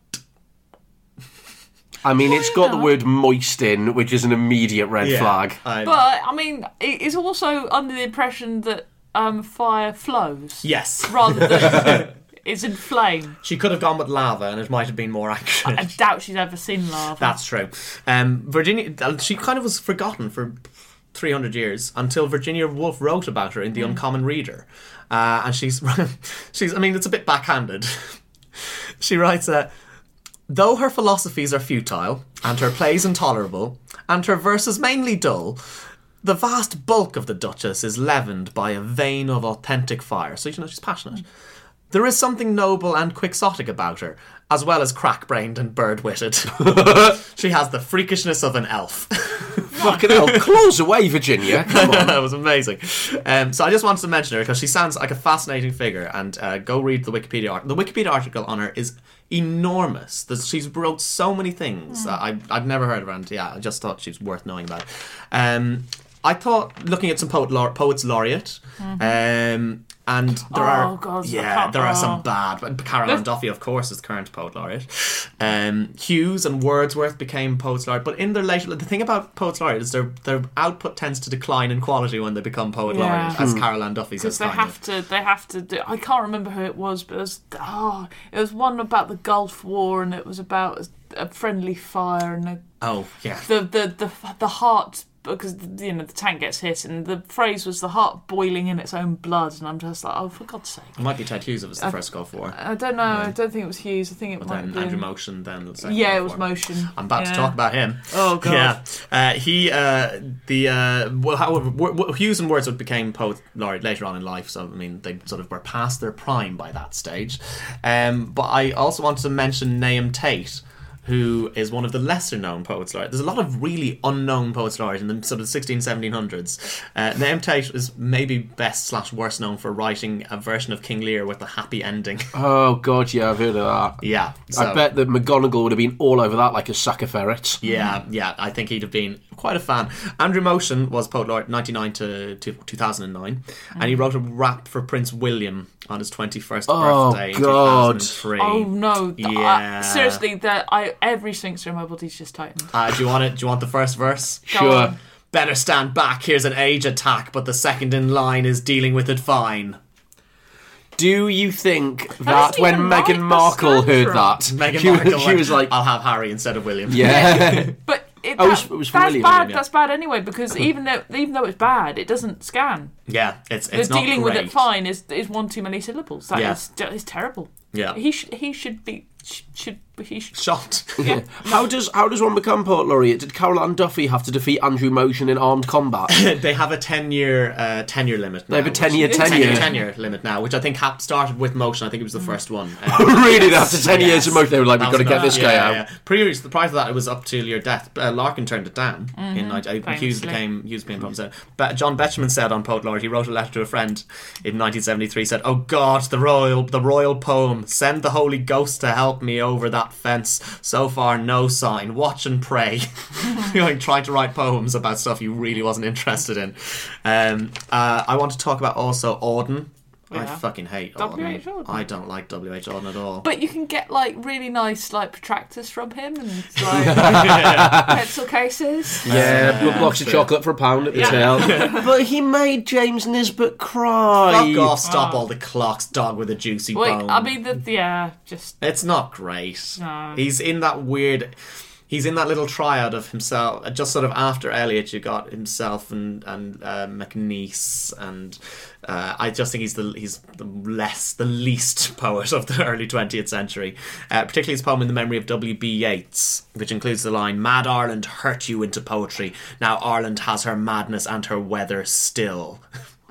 I mean, it's got the word moist in, which is an immediate red Yeah, flag. I- But, I mean, it is also under the impression that um, fire flows. yes. Rather than is in flame. She could have gone with lava and it might have been more accurate. I doubt she's ever seen lava. That's true. Um, Virginia, she kind of was forgotten for three hundred years until Virginia Woolf wrote about her in The Uncommon Reader. Uh, and she's, she's, I mean, it's a bit backhanded. She writes that, though her philosophies are futile, and her plays intolerable, and her verses mainly dull, the vast bulk of the Duchess is leavened by a vein of authentic fire. So, you know, she's passionate. There is something noble and quixotic about her, as well as crack-brained and bird-witted. She has the freakishness of an elf. Fucking hell, claws away, Virginia. Come on. That was amazing. Um, so I just wanted to mention her because she sounds like a fascinating figure. And uh, go read the Wikipedia article. The Wikipedia article on her is enormous. There's, she's wrote so many things. Mm. I, I'd never heard of her, and yeah, I just thought she was worth knowing about. Um, I thought, looking at some poet laure- poets laureate, mm-hmm. um, and there oh, are God, yeah, there are some oh. bad. But Caroline Duffy, of course, is the current poet laureate. Um, Hughes and Wordsworth became poets laureate, but in their later, the thing about poets laureate is their their output tends to decline in quality when they become poet Yeah. laureate, as Hmm. Caroline Duffy Because says. they have of. to, they have to do. I can't remember who it was, but it was oh, it was one about the Gulf War, and it was about a friendly fire and a, Oh yeah, the the the the heart. Because, you know, the tank gets hit, and the phrase was the heart boiling in its own blood, and I'm just like, oh, for God's sake. it might be Ted Hughes if it was the I- first Gulf War. I don't know, I don't think it was Hughes, I think it But might then have been... Andrew Motion, then the second Yeah, Gulf it was War. Motion. I'm about yeah. to talk about him. Oh, God. Yeah, uh, he, uh, the, uh, well, however, w- w- Hughes and Wordsworth became poet laureate later on in life, so, I mean, they sort of were past their prime by that stage. Um, but I also wanted to mention Nahum Tate, who is one of the lesser known poets laureate. There's a lot of really unknown poets laureate in the sort of sixteen, seventeen hundreds. Uh, Nahum Tate is maybe best slash worst known for writing a version of King Lear with a happy ending. Oh, God, yeah, I've heard of that. Yeah. So, I bet that McGonagall would have been all over that like a sack of ferrets. Yeah, yeah, I think he'd have been quite a fan. Andrew Motion was poet laureate ninety-nine to two thousand nine, and he wrote a rap for Prince William on his twenty-first Oh, birthday in God. two thousand three. Oh, no. th- Yeah. I, seriously, that I every sphincter in my body's just tightened. Uh, do you want it? Do you want the first verse? Go Sure. on. Better stand back, here's an age attack, but the second in line is dealing with it fine. Do you think doesn't that when even like Meghan the Markle heard Sandra. that, Meghan she, Markle she went, was like, I'll have Harry instead of William. yeah. But it, Oh, it that- was- it was for that's William, bad. William, yeah. That's bad anyway, because even though even though it's bad, it doesn't scan. Yeah, it's The it's not dealing great. with it fine is is one too many syllables. That Yeah. is that is terrible. Yeah. He should he should be sh- should he should. Shot. Yeah. How does how does one become poet laureate? Did Caroline Duffy have to defeat Andrew Motion in armed combat? They have a ten-year uh, tenure limit now. They have a which- ten-year ten-year tenure. tenure limit now, which I think hap- started with Motion. I think it was the first one. Um, Really, after ten years of Motion, they were like, That we've got to was get this yeah, guy yeah, out. yeah. Previous, prior to that, it was up till your death. Uh, Larkin turned it down. In night, uh, Hughes famously. became Hughes became poet laureate. But John Betjeman said on Poet Laureate, he wrote a letter to a friend in nineteen seventy-three. Said, "Oh God, the royal, the royal poem. Send the Holy Ghost to help me over that fence. So far, no sign. Watch and pray." You know, trying to write poems about stuff he really wasn't interested in. Um, uh, I want to talk about also Auden. I Yeah. fucking hate W Auden. H Auden. I don't like W H Auden at all. But you can get like really nice like protractors from him and like pencil cases. Yeah, Uh, block blocks of true. chocolate for a pound at the tail. But he made James Nisbet cry. Fuck off, stop all the clocks, dog with a juicy Wait, bone. I mean the yeah, just It's not great. No. He's in that weird... He's in that little triad of himself, just sort of after Eliot, you got himself and and uh, McNeice, and uh, I just think he's the he's the less the least poet of the early twentieth century. Uh, particularly his poem in the memory of W B Yeats, which includes the line, "Mad Ireland hurt you into poetry. Now Ireland has her madness and her weather still."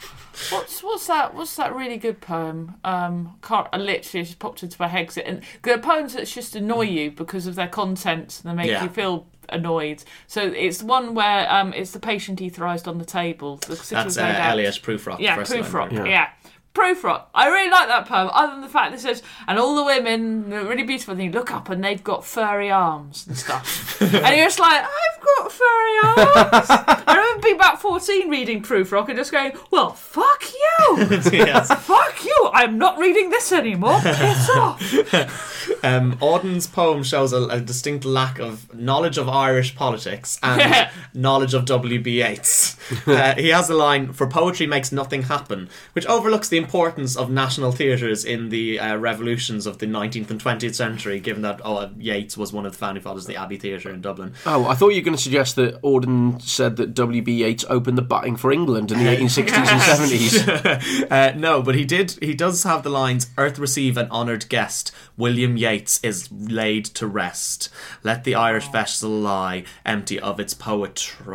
What's what's that? What's that really good poem? Um, can't I literally just popped into my head. 'Cause it, and there are poems that just annoy you because of their content and they make Yeah. you feel annoyed. So it's the one where um, it's the patient etherised on the table. The That's uh, Eliot Prufrock. Yeah, first line. Prufrock. Yeah. Yeah. Prufrock. I really like that poem, other than the fact that it says, and all the women, they're really beautiful, and you look up and they've got furry arms and stuff. And you're just like, I've got furry arms. I remember being about fourteen reading Prufrock and just going, well, fuck you. Yes. Fuck you. I'm not reading this anymore. Piss off. Um, Auden's poem shows a, a distinct lack of knowledge of Irish politics and Yeah. knowledge of W B Yeats. Uh, he has the line, "For poetry makes nothing happen," which overlooks the importance of national theatres in the uh, revolutions of the nineteenth and twentieth century, given that oh, Yeats was one of the founding fathers of the Abbey Theatre in Dublin. Oh, I thought you were going to suggest that Auden said that W B Yeats opened the batting for England in the eighteen sixties and seventies. uh, no, but he did. He does have the lines, "Earth receive an honoured guest. William Yeats is laid to rest. Let the Irish vessel lie empty of its poetry."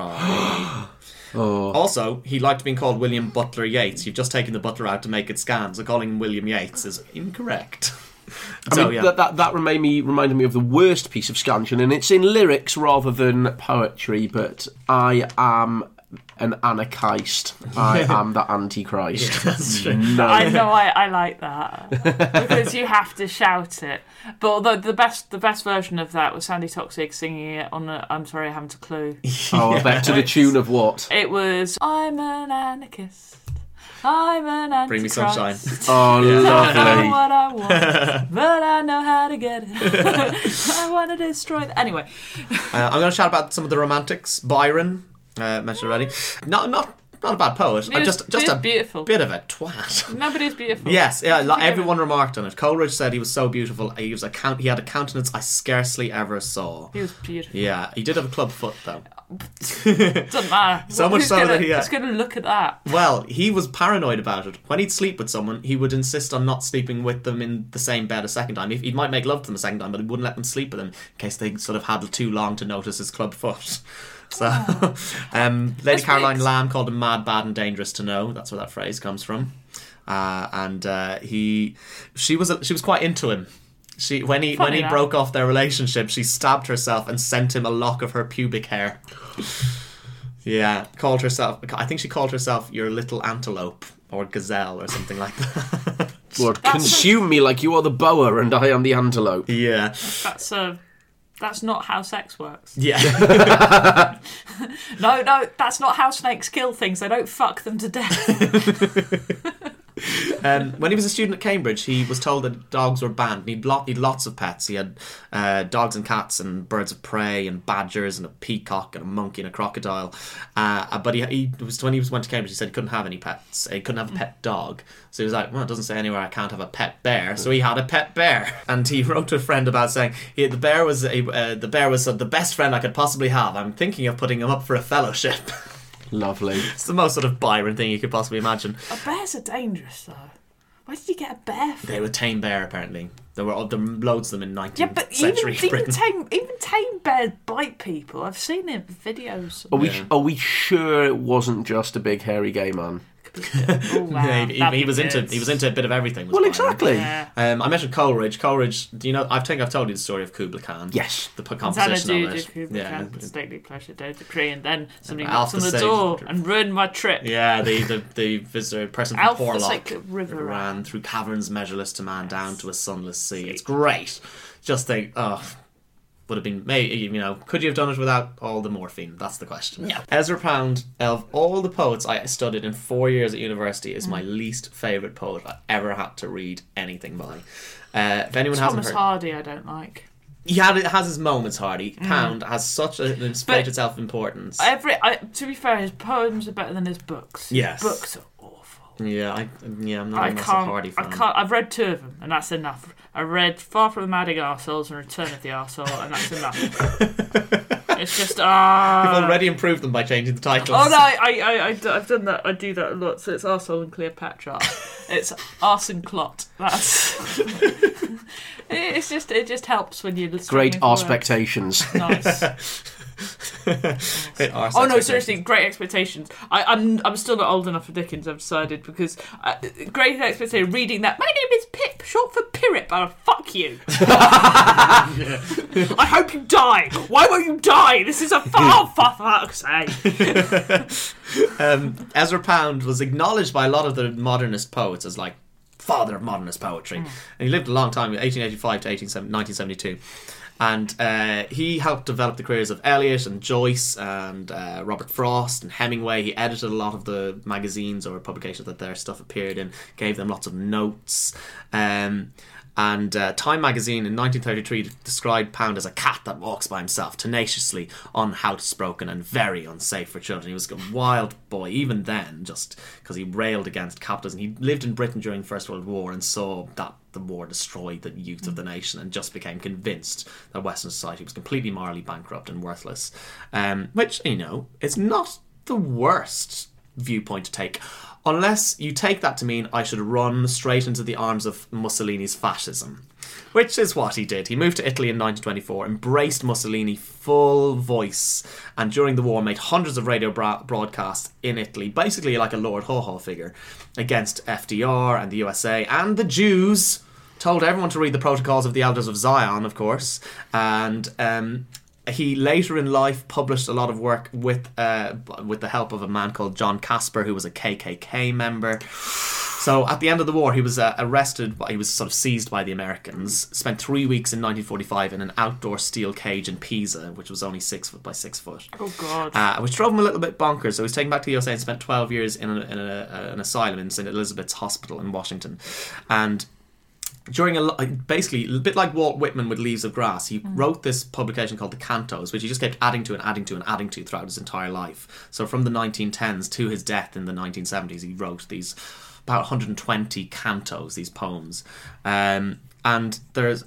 Oh. Also, he liked being called William Butler Yeats. You've just taken the butler out to make it scan, so calling him William Yeats is incorrect. I so, mean, yeah. that, that, that reminded me, reminded me of the worst piece of scansion, and it's in lyrics rather than poetry, but I am an anarchist. I am the Antichrist. Yeah, that's true. No. I know I, I like that because you have to shout it. But although the best the best version of that was Sandy Toxic singing it on a, I'm Sorry I Haven't a Clue. Oh, I bet to the tune of what? It was I'm an anarchist. I'm an antichrist. Bring me sunshine. Oh, I know lovely. what I want, but I know how to get it. I want to destroy it. Anyway, Uh, I'm going to chat about some of the romantics. Byron, uh, mentioned already. Not not not a bad poet. He Uh, was- just just he was a beautiful. bit of a twat. nobody's beautiful. Yes, yeah, lo- Forgive him. everyone remarked on it. Coleridge said he was so beautiful. He was a count. He had a countenance I scarcely ever saw. He was beautiful. Yeah, he did have a club foot though. Doesn't matter. So much Who's so gonna, that he, uh, Who's going to look at that? Well, he was paranoid about it. When he'd sleep with someone, he would insist on not sleeping with them in the same bed a second time. He, he might make love to them a second time, but he wouldn't let them sleep with him in case they sort of had too long to notice his club foot. So, um, Lady That's Caroline weird. Lamb called him mad, bad, and dangerous to know. That's where that phrase comes from. Uh, and uh, he, she was she was quite into him. She when he Funny when he that. broke off their relationship, she stabbed herself and sent him a lock of her pubic hair. Yeah, called herself. I think she called herself your little antelope or gazelle or something like that. Lord, That's consume me like you are the boa and I am the antelope. Yeah, That's uh, that's not how sex works. yeah. No, no, that's not how snakes kill things. They don't fuck them to death. Um, when he was a student at Cambridge, he was told that dogs were banned. He'd, lot, he'd lots of pets. He had uh, dogs and cats and birds of prey and badgers and a peacock and a monkey and a crocodile. Uh, but he, he was when he was went to Cambridge, he said he couldn't have any pets. He couldn't have a pet dog. So he was like, well, it doesn't say anywhere I can't have a pet bear. So he had a pet bear, and he wrote to a friend about saying he, the bear was a, uh, the bear was uh, the best friend I could possibly have. I'm thinking of putting him up for a fellowship. Lovely. It's the most sort of Byron thing you could possibly imagine. Oh, bears are dangerous, though. Where did you get a bear from? They were tame bear, apparently. There were there were loads of them in Yeah, nineteenth but century even, even Britain. tame even tame bears bite people. I've seen it in videos. Are we, Yeah. are we sure it wasn't just a big hairy gay man? Oh wow, Yeah, he, that'd he be was into good. he was into a bit of everything. was Well, Byron. exactly. Yeah. Um, I mentioned Coleridge. Coleridge, do you know? I think I've told you the story of Kubla Khan. Yes. the p- Xanadu composition of did it. Kubla Yeah, Khan, stately pleasure, did decree, and then somebody Alf knocks on the the door Sage. and ruined my trip. yeah. The the the visitor person from Alf the Porlock Sacred River ran ran. through caverns measureless to man, down to a sunless sea. See. It's great. Just think, oh. Would have been, maybe, you know, could you have done it without all the morphine? That's the question. No. Ezra Pound, of all the poets I studied in four years at university, is my Mm. least favourite poet I ever had to read anything by. Uh, if anyone hasn't Thomas heard, Hardy, I don't like. he had it has his moments. Hardy Mm. Pound has such an inflated self-importance. Every, I, to be fair, his poems are better than his books. His Yes. books are awful. Yeah, I yeah, I'm not I a massive can't. Hardy I fan. can't. I've read two of them, and that's enough. I read Far From the Madding Arseholes and Return of the Arsehole, and that's enough. It's just ah. You've already improved them by changing the titles. Oh no, I, I, I, I've done that. I do that a lot. So it's Arsehole and Cleopatra. It's Arse and Clot. That's. It's just. It just helps when you're Great struggling for words. expectations. Nice. Oh no, seriously, Great Expectations. I, I'm I'm still not old enough for Dickens, I've decided, because uh, Great Expectations, reading that, my name is Pip, short for Pirrip, oh, fuck you. I hope you die. Why won't you die? This is a oh, for fuck's sake. um, Ezra Pound was acknowledged by a lot of the modernist poets as like father of modernist poetry, mm. and he lived a long time, eighteen eighty-five to nineteen seventy-two. And uh, he helped develop the careers of Eliot and Joyce and uh, Robert Frost and Hemingway. He edited a lot of the magazines or publications that their stuff appeared in, gave them lots of notes. Um, and uh, Time magazine in nineteen thirty-three described Pound as a cat that walks by himself, tenaciously unoutspoken and very unsafe for children. He was a wild boy, even then, just because he railed against capitalism. He lived in Britain during the First World War and saw that the war destroyed the youth of the nation, and just became convinced that Western society was completely morally bankrupt and worthless. Um, which, you know, it's not the worst viewpoint to take, unless you take that to mean I should run straight into the arms of Mussolini's fascism, which is what he did. He moved to Italy in nineteen twenty-four, embraced Mussolini full voice, and during the war made hundreds of radio bra- broadcasts in Italy, basically like a Lord Haw-Haw figure, against F D R and the U S A and the Jews. Told everyone to read the Protocols of the Elders of Zion, of course, and um, he later in life published a lot of work with uh, with the help of a man called John Casper, who was a K K K member. So at the end of the war, he was uh, arrested, he was sort of seized by the Americans, spent three weeks in nineteen forty-five in an outdoor steel cage in Pisa, which was only six foot by six foot. Oh, God. Uh, which drove him a little bit bonkers. So he was taken back to the U S A and spent twelve years in, a, in a, an asylum in Saint Elizabeth's Hospital in Washington. And during a basically a bit like Walt Whitman with Leaves of Grass, he mm. wrote this publication called The Cantos, which he just kept adding to and adding to and adding to throughout his entire life. So from the nineteen tens to his death in the nineteen seventies, he wrote these about one hundred twenty cantos, these poems, um, and there's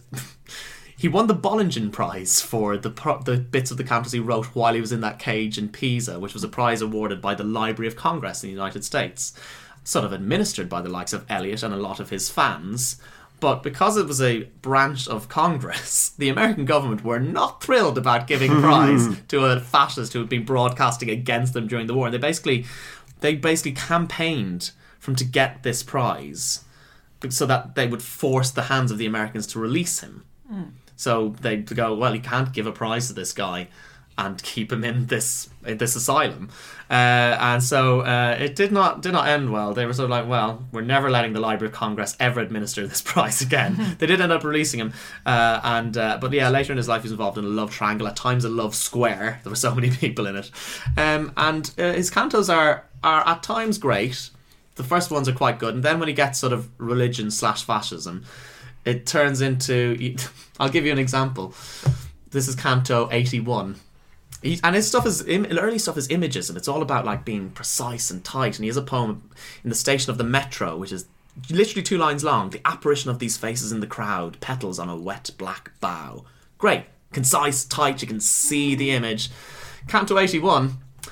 he won the Bollingen Prize for the pro- the bits of the cantos he wrote while he was in that cage in Pisa, which was a prize awarded by the Library of Congress in the United States, sort of administered by the likes of Eliot and a lot of his fans. But because it was a branch of Congress, the American government were not thrilled about giving a prize to a fascist who had been broadcasting against them during the war. And they basically, they basically campaigned for him to get this prize so that they would force the hands of the Americans to release him. Mm. So they'd go, well, you can't give a prize to this guy and keep him in this in this asylum. Uh, and so uh, it did not did not end well. They were sort of like, well, we're never letting the Library of Congress ever administer this prize again. They did end up releasing him. Uh, and uh, But yeah, later in his life he was involved in a love triangle, at times a love square. There were so many people in it. Um, and uh, his cantos are, are at times great. The first ones are quite good. And then when he gets sort of religion slash fascism, it turns into... I'll give you an example. This is Canto eighty-one. He, and his stuff is early stuff is images, and it's all about like being precise and tight. And he has a poem in the station of the metro, which is literally two lines long. The apparition of these faces in the crowd, petals on a wet black bough. Great, concise, tight. You can see the image. Canto eighty-one.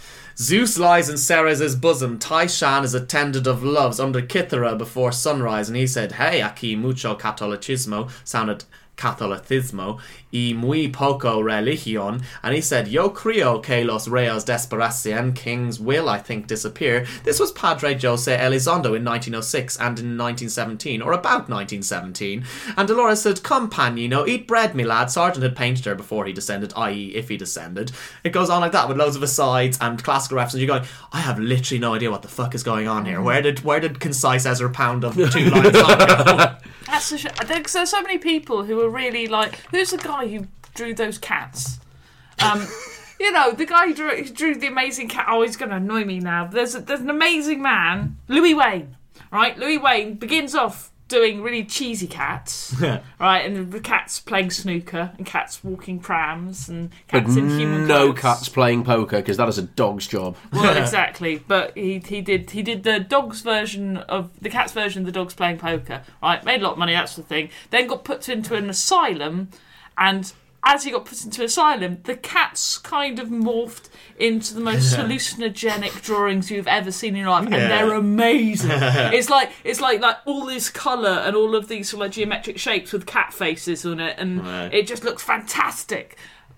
Zeus lies in Ceres' bosom. Taishan is attended of loves under Cythera before sunrise, and he said, "Hey, aquí mucho catolicismo," sounded Catholicismo, y muy poco religión, and he said, "Yo creo que los reyes desaparecen, kings will, I think, disappear." This was Padre Jose Elizondo in nineteen oh six and in nineteen seventeen, or about nineteen seventeen, and Dolores said, "Come, Panino, eat bread, me lad." Sargent had painted her before he descended, that is if he descended. It goes on like that, with loads of asides and classical references. You're going, I have literally no idea what the fuck is going on here. Where did where did concise Ezra Pound of two lines go? That's a sh- there's, there's so many people who are really like, who's the guy who drew those cats? Um, you know, the guy who drew, who drew the amazing cat. Oh, he's going to annoy me now. There's a, there's an amazing man, Louis Wayne. Right, Louis Wayne begins off doing really cheesy cats, right, and the cats playing snooker and cats walking prams and cats but in human no clothes. Cats playing poker, because that is a dog's job. Well, exactly. But he he did he did the dog's version of the cat's version of the dogs playing poker. Right, made a lot of money. That's the thing. Then got put into an asylum, and as he got put into asylum, the cats kind of morphed into the most hallucinogenic drawings you've ever seen in your life, yeah. and they're amazing. it's like it's like like all this colour and all of these sort of like geometric shapes with cat faces on it, and right. it just looks fantastic.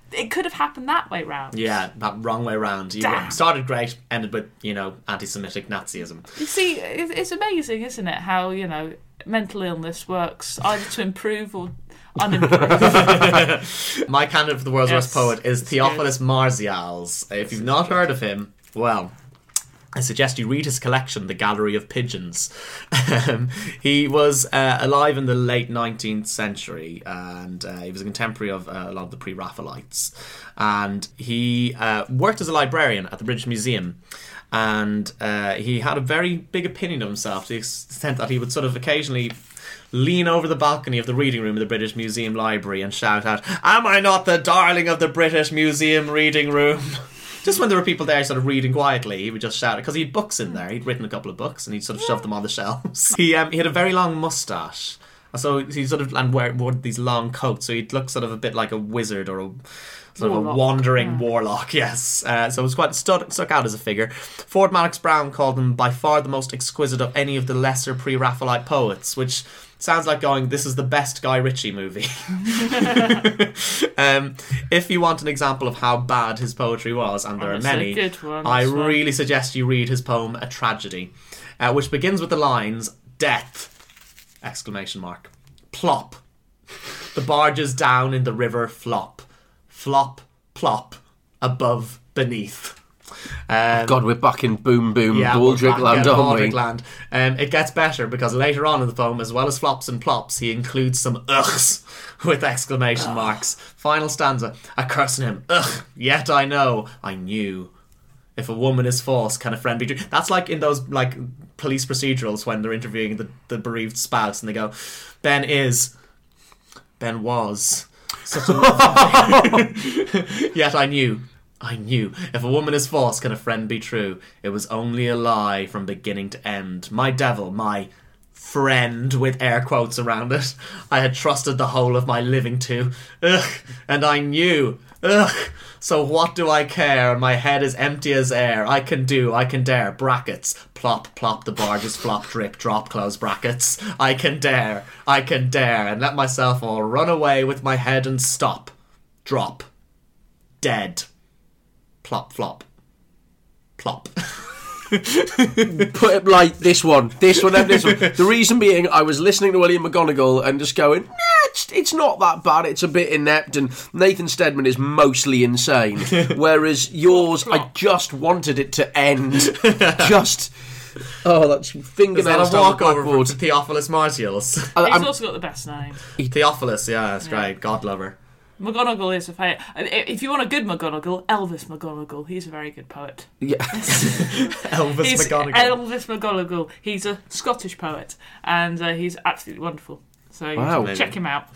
it could have happened that way round. Yeah, that wrong way round. You Damn. started great, ended with, you know, anti-Semitic Nazism. You see, it- it's amazing, isn't it, how, you know, mental illness works either to improve or unimprove. My candidate for the world's Yes, worst poet is it's Theophilus Marzials. If you've not heard of him, well, I suggest you read his collection, The Gallery of Pigeons. Um, he was uh, alive in the late nineteenth century, and uh, he was a contemporary of uh, a lot of the pre-Raphaelites. And he uh, worked as a librarian at the British Museum. And uh, he had a very big opinion of himself, to the extent that he would sort of occasionally lean over the balcony of the reading room of the British Museum Library and shout out, "Am I not the darling of the British Museum reading room?" Just when there were people there sort of reading quietly, he would just shout it, because he had books in there. He'd written a couple of books, and he'd sort of shove them on the shelves. He um, he had a very long moustache, so he sort of and wear, wore these long coats, so he'd look sort of a bit like a wizard or a sort Warlock. of a wandering Yeah. warlock. Yes, uh, so it was quite stuck, stuck out as a figure. Ford Madox Brown called him by far the most exquisite of any of the lesser pre-Raphaelite poets, which sounds like going, this is the best Guy Ritchie movie. um, if you want an example of how bad his poetry was, and there Oh, are that's a many, good one, I this one. really suggest you read his poem A Tragedy, uh, which begins with the lines, "Death!" exclamation mark. Plop. The barges down in the river flop. Flop, plop, above, beneath. Um, God, we're back in Boom Boom yeah, Baldric we're back land, again, aren't we? Baldric land. Um, it gets better because later on in the poem, as well as flops and plops, he includes some ughs with exclamation marks. Final stanza. I curse him. Ugh, yet I know, I knew. If a woman is false, can a friend be true? That's like in those like police procedurals when they're interviewing the, the bereaved spouse and they go, Ben is, Ben was. Such a Yet I knew. I knew. If a woman is false, can a friend be true? It was only a lie from beginning to end. My devil, my friend, with air quotes around it, I had trusted the whole of my living to. Ugh, and I knew. Ugh, so what do I care? My head is empty as air. I can do, I can dare. Brackets. Plop, plop, the barges flop, drip, drop, close brackets. I can dare, I can dare, and let myself all run away with my head and stop. Drop. Dead. Plop, flop. Plop. Put it like this one, this one, and this one. The reason being, I was listening to William McGonagall and just going, nah, it's, it's not that bad. It's a bit inept, and Nathan Steadman is mostly insane. Whereas yours, I just wanted it to end. Just, oh, that's Is that fingernails a down the walkover from blackboard. Theophilus Martials? I- He's I'm- also got the best name. Theophilus, yeah, that's great. God lover. McGonagall is a favourite. If you want a good McGonagall, Elvis McGonagall. He's a very good poet. yeah. Elvis He's McGonagall. Elvis McGonagall. He's a Scottish poet, and uh, he's absolutely wonderful. So you Wow. should check him out.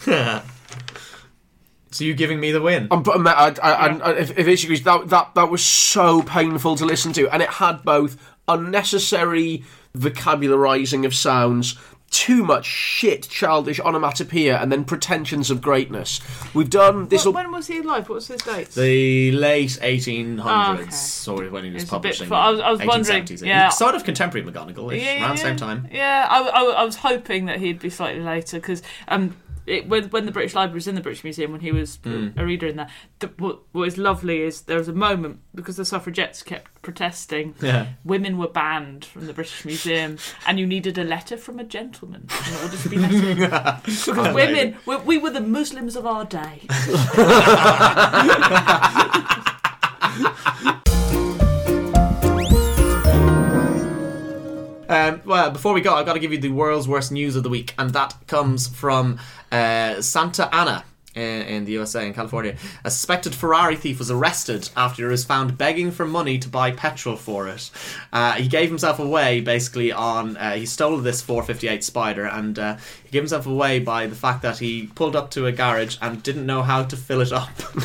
So you giving me the win? I'm, I'm- I, I, I, I, if, if it's agrees, that, that that was so painful to listen to, and it had both unnecessary vocabularising of sounds, too much shit, childish onomatopoeia, and then pretensions of greatness. We've done this. When, when was he alive? What was his date? The late eighteen hundreds, Oh, okay. sorry, when he was It's a bit publishing. before- I was- I was wondering, eighteen seventies. yeah. Sort of contemporary McGonagall-ish, Yeah, around the yeah, same time. Yeah, I, I, I was hoping that he'd be slightly later because um, it, when, when the British Library was in the British Museum, when he was Mm. a reader in there, the, what, what is lovely is there was a moment because the suffragettes kept protesting. Yeah. Women were banned from the British Museum, and you needed a letter from a gentleman in order to be let in. Because women, we, we were the Muslims of our day. Um, well, before we go, I've got to give you the world's worst news of the week, and that comes from uh, Santa Ana in, in the U S A, in California. A suspected Ferrari thief was arrested after he was found begging for money to buy petrol for it. Uh, he gave himself away basically on uh, he stole this four fifty-eight Spider, and uh, he gave himself away by the fact that he pulled up to a garage and didn't know how to fill it up.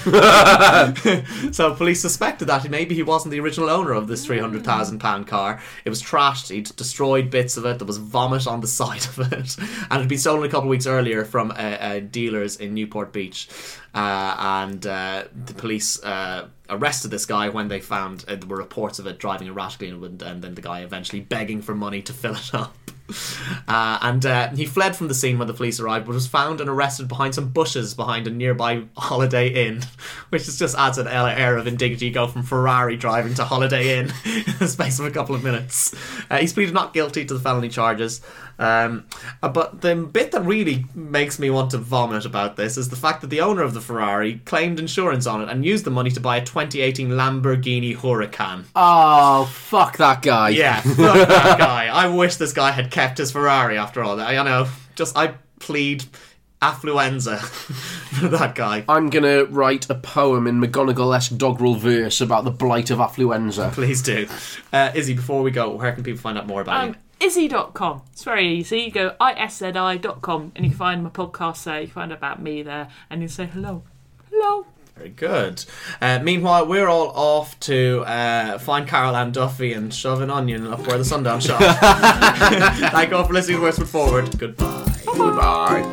So police suspected that maybe he wasn't the original owner of this three hundred thousand pound car. It was trashed, he'd destroyed bits of it, there was vomit on the side of it, and it had been stolen a couple of weeks earlier from uh, uh, dealers in Newport Beach. Uh, and uh, the police uh, arrested this guy when they found uh, there were reports of it driving erratically, and, and then the guy eventually begging for money to fill it up. Uh, and uh, he fled from the scene when the police arrived, but was found and arrested behind some bushes behind a nearby Holiday Inn, which is just adds an air of indignity. You go from Ferrari driving to Holiday Inn in the space of a couple of minutes. Uh, he's pleaded not guilty to the felony charges. Um, uh, but the bit that really makes me want to vomit about this is the fact that the owner of the Ferrari claimed insurance on it and used the money to buy a twenty eighteen Lamborghini Huracan. Oh, fuck that guy. Yeah, fuck that guy. I wish this guy had kept his Ferrari after all that. I know, just I plead affluenza for that guy. I'm going to write a poem in McGonagall-esque doggerel verse about the blight of affluenza. Please do. Uh, Izzy, before we go, where can people find out more about Um, you? Izzy dot com. It's very easy. You go I S Z I dot com and you can find my podcast there. You can find out about me there and you say hello. Hello. Very good. Uh, meanwhile, we're all off to uh, find Carol Ann Duffy and shove an onion up where the sundown shot. Thank you all for listening to Westward Forward. Goodbye. Goodbye.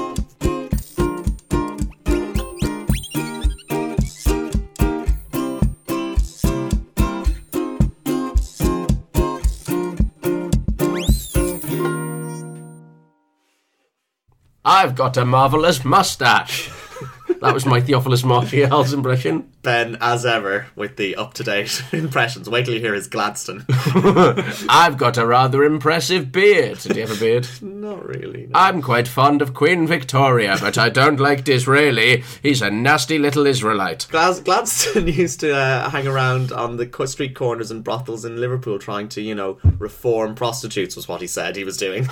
I've got a marvellous moustache. That was my Theophilus Martial's impression. Ben, as ever, with the up-to-date impressions. Wait till you hear his Gladstone. I've got a rather impressive beard. Did you have a beard? Not really. No. I'm quite fond of Queen Victoria, but I don't like Disraeli. He's a nasty little Israelite. Glad- Gladstone used to uh, hang around on the co- street corners and brothels in Liverpool trying to, you know, reform prostitutes was what he said he was doing.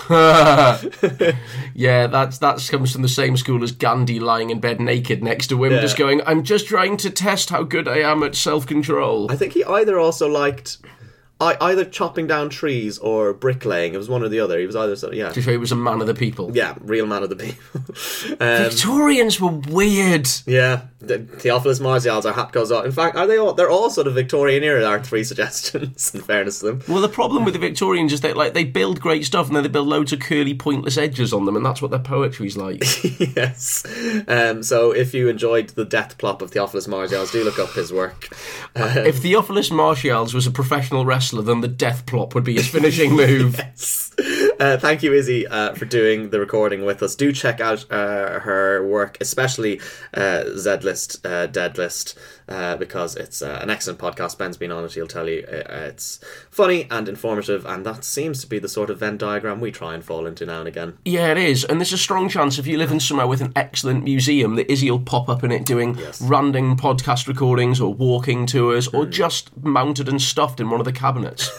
Yeah, that's that comes from the same school as Gandhi lying in bed naked next to him, Yeah. just going, I'm just trying to test how good I am at self-control. I think he either also liked I, either chopping down trees or bricklaying. It was one or the other. He was either, so, yeah. To show he was a man of the people. Yeah, real man of the people. um, Victorians were weird. yeah, the Theophilus Martials, our hat goes off. In fact, are they all? They're all sort of Victorian era. Our three suggestions, in fairness to them. Well, the problem with the Victorians is that like they build great stuff and then they build loads of curly, pointless edges on them, and that's what their poetry's like. Yes. Um, so if you enjoyed the death plop of Theophilus Martials, do look up his work. Um, If Theophilus Martials was a professional wrestler, then the death plop would be his finishing move. Yes. Uh, thank you, Izzy, uh, for doing the recording with us. Do check out uh, her work, especially uh, Z-List, uh, Dead List, uh, because it's uh, an excellent podcast. Ben's been on it, he'll tell you. Uh, it's funny and informative, and that seems to be the sort of Venn diagram we try and fall into now and again. Yeah, it is. And there's a strong chance if you live in somewhere with an excellent museum that Izzy will pop up in it doing Yes. random podcast recordings or walking tours or just mounted and stuffed in one of the cabinets.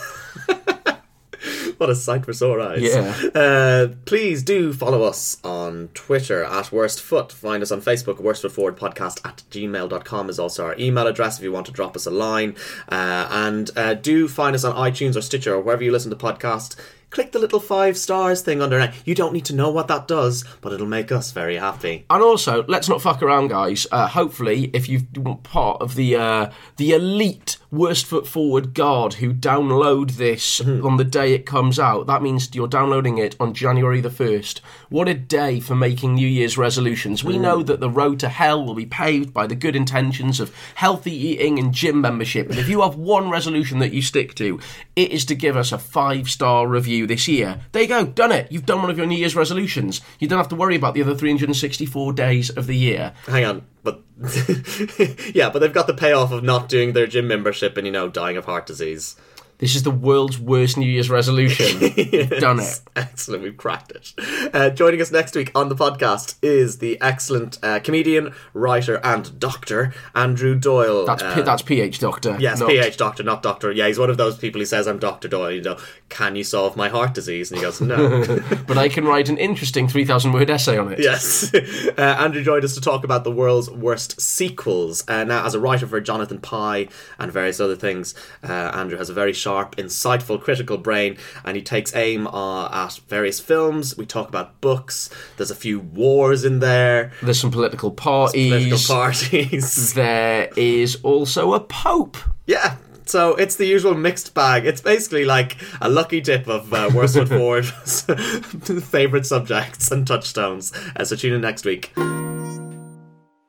What a sight for sore eyes. Yeah. Uh, please do follow us on Twitter at Worstfoot. Find us on Facebook. Worstfoot Forward Podcast at gmail dot com is also our email address if you want to drop us a line. Uh, and uh, do find us on iTunes or Stitcher or wherever you listen to podcasts. Click the little five stars thing under it. You don't need to know what that does, but it'll make us very happy. And also, let's not fuck around, guys. Uh, hopefully, if you're part of the uh, the elite Worst Foot Forward guard who download this on the day it comes out, that means you're downloading it on January the first. What a day for making New Year's resolutions. We know that the road to hell will be paved by the good intentions of healthy eating and gym membership. And if you have one resolution that you stick to, it is to give us a five-star review this year. There you go, done it. You've done one of your New Year's resolutions. You don't have to worry about the other three hundred sixty-four days of the year. Hang on, but yeah, but they've got the payoff of not doing their gym membership and, you know, dying of heart disease. This is the world's worst New Year's resolution. We've done it. Excellent, we've cracked it. Uh, joining us next week on the podcast is the excellent uh, comedian, writer, and doctor Andrew Doyle. That's uh, P- that's P H Doctor. Yes, not- P H doctor, not doctor. Yeah, he's one of those people who says, I'm Doctor Doyle. You know, can you solve my heart disease? And he goes, no. But I can write an interesting three thousand word essay on it. Yes. Uh, Andrew joined us to talk about the world's worst sequels. Uh, now, as a writer for Jonathan Pye and various other things, uh, Andrew has a very sharp, insightful, critical brain, and he takes aim uh, at various films. We talk about books. There's a few wars in there. There's some political parties. Political parties. There is also a pope. Yeah. So it's the usual mixed bag. It's basically like a lucky dip of uh, Worst Foot Forward's favourite subjects and touchstones. Uh, so tune in next week.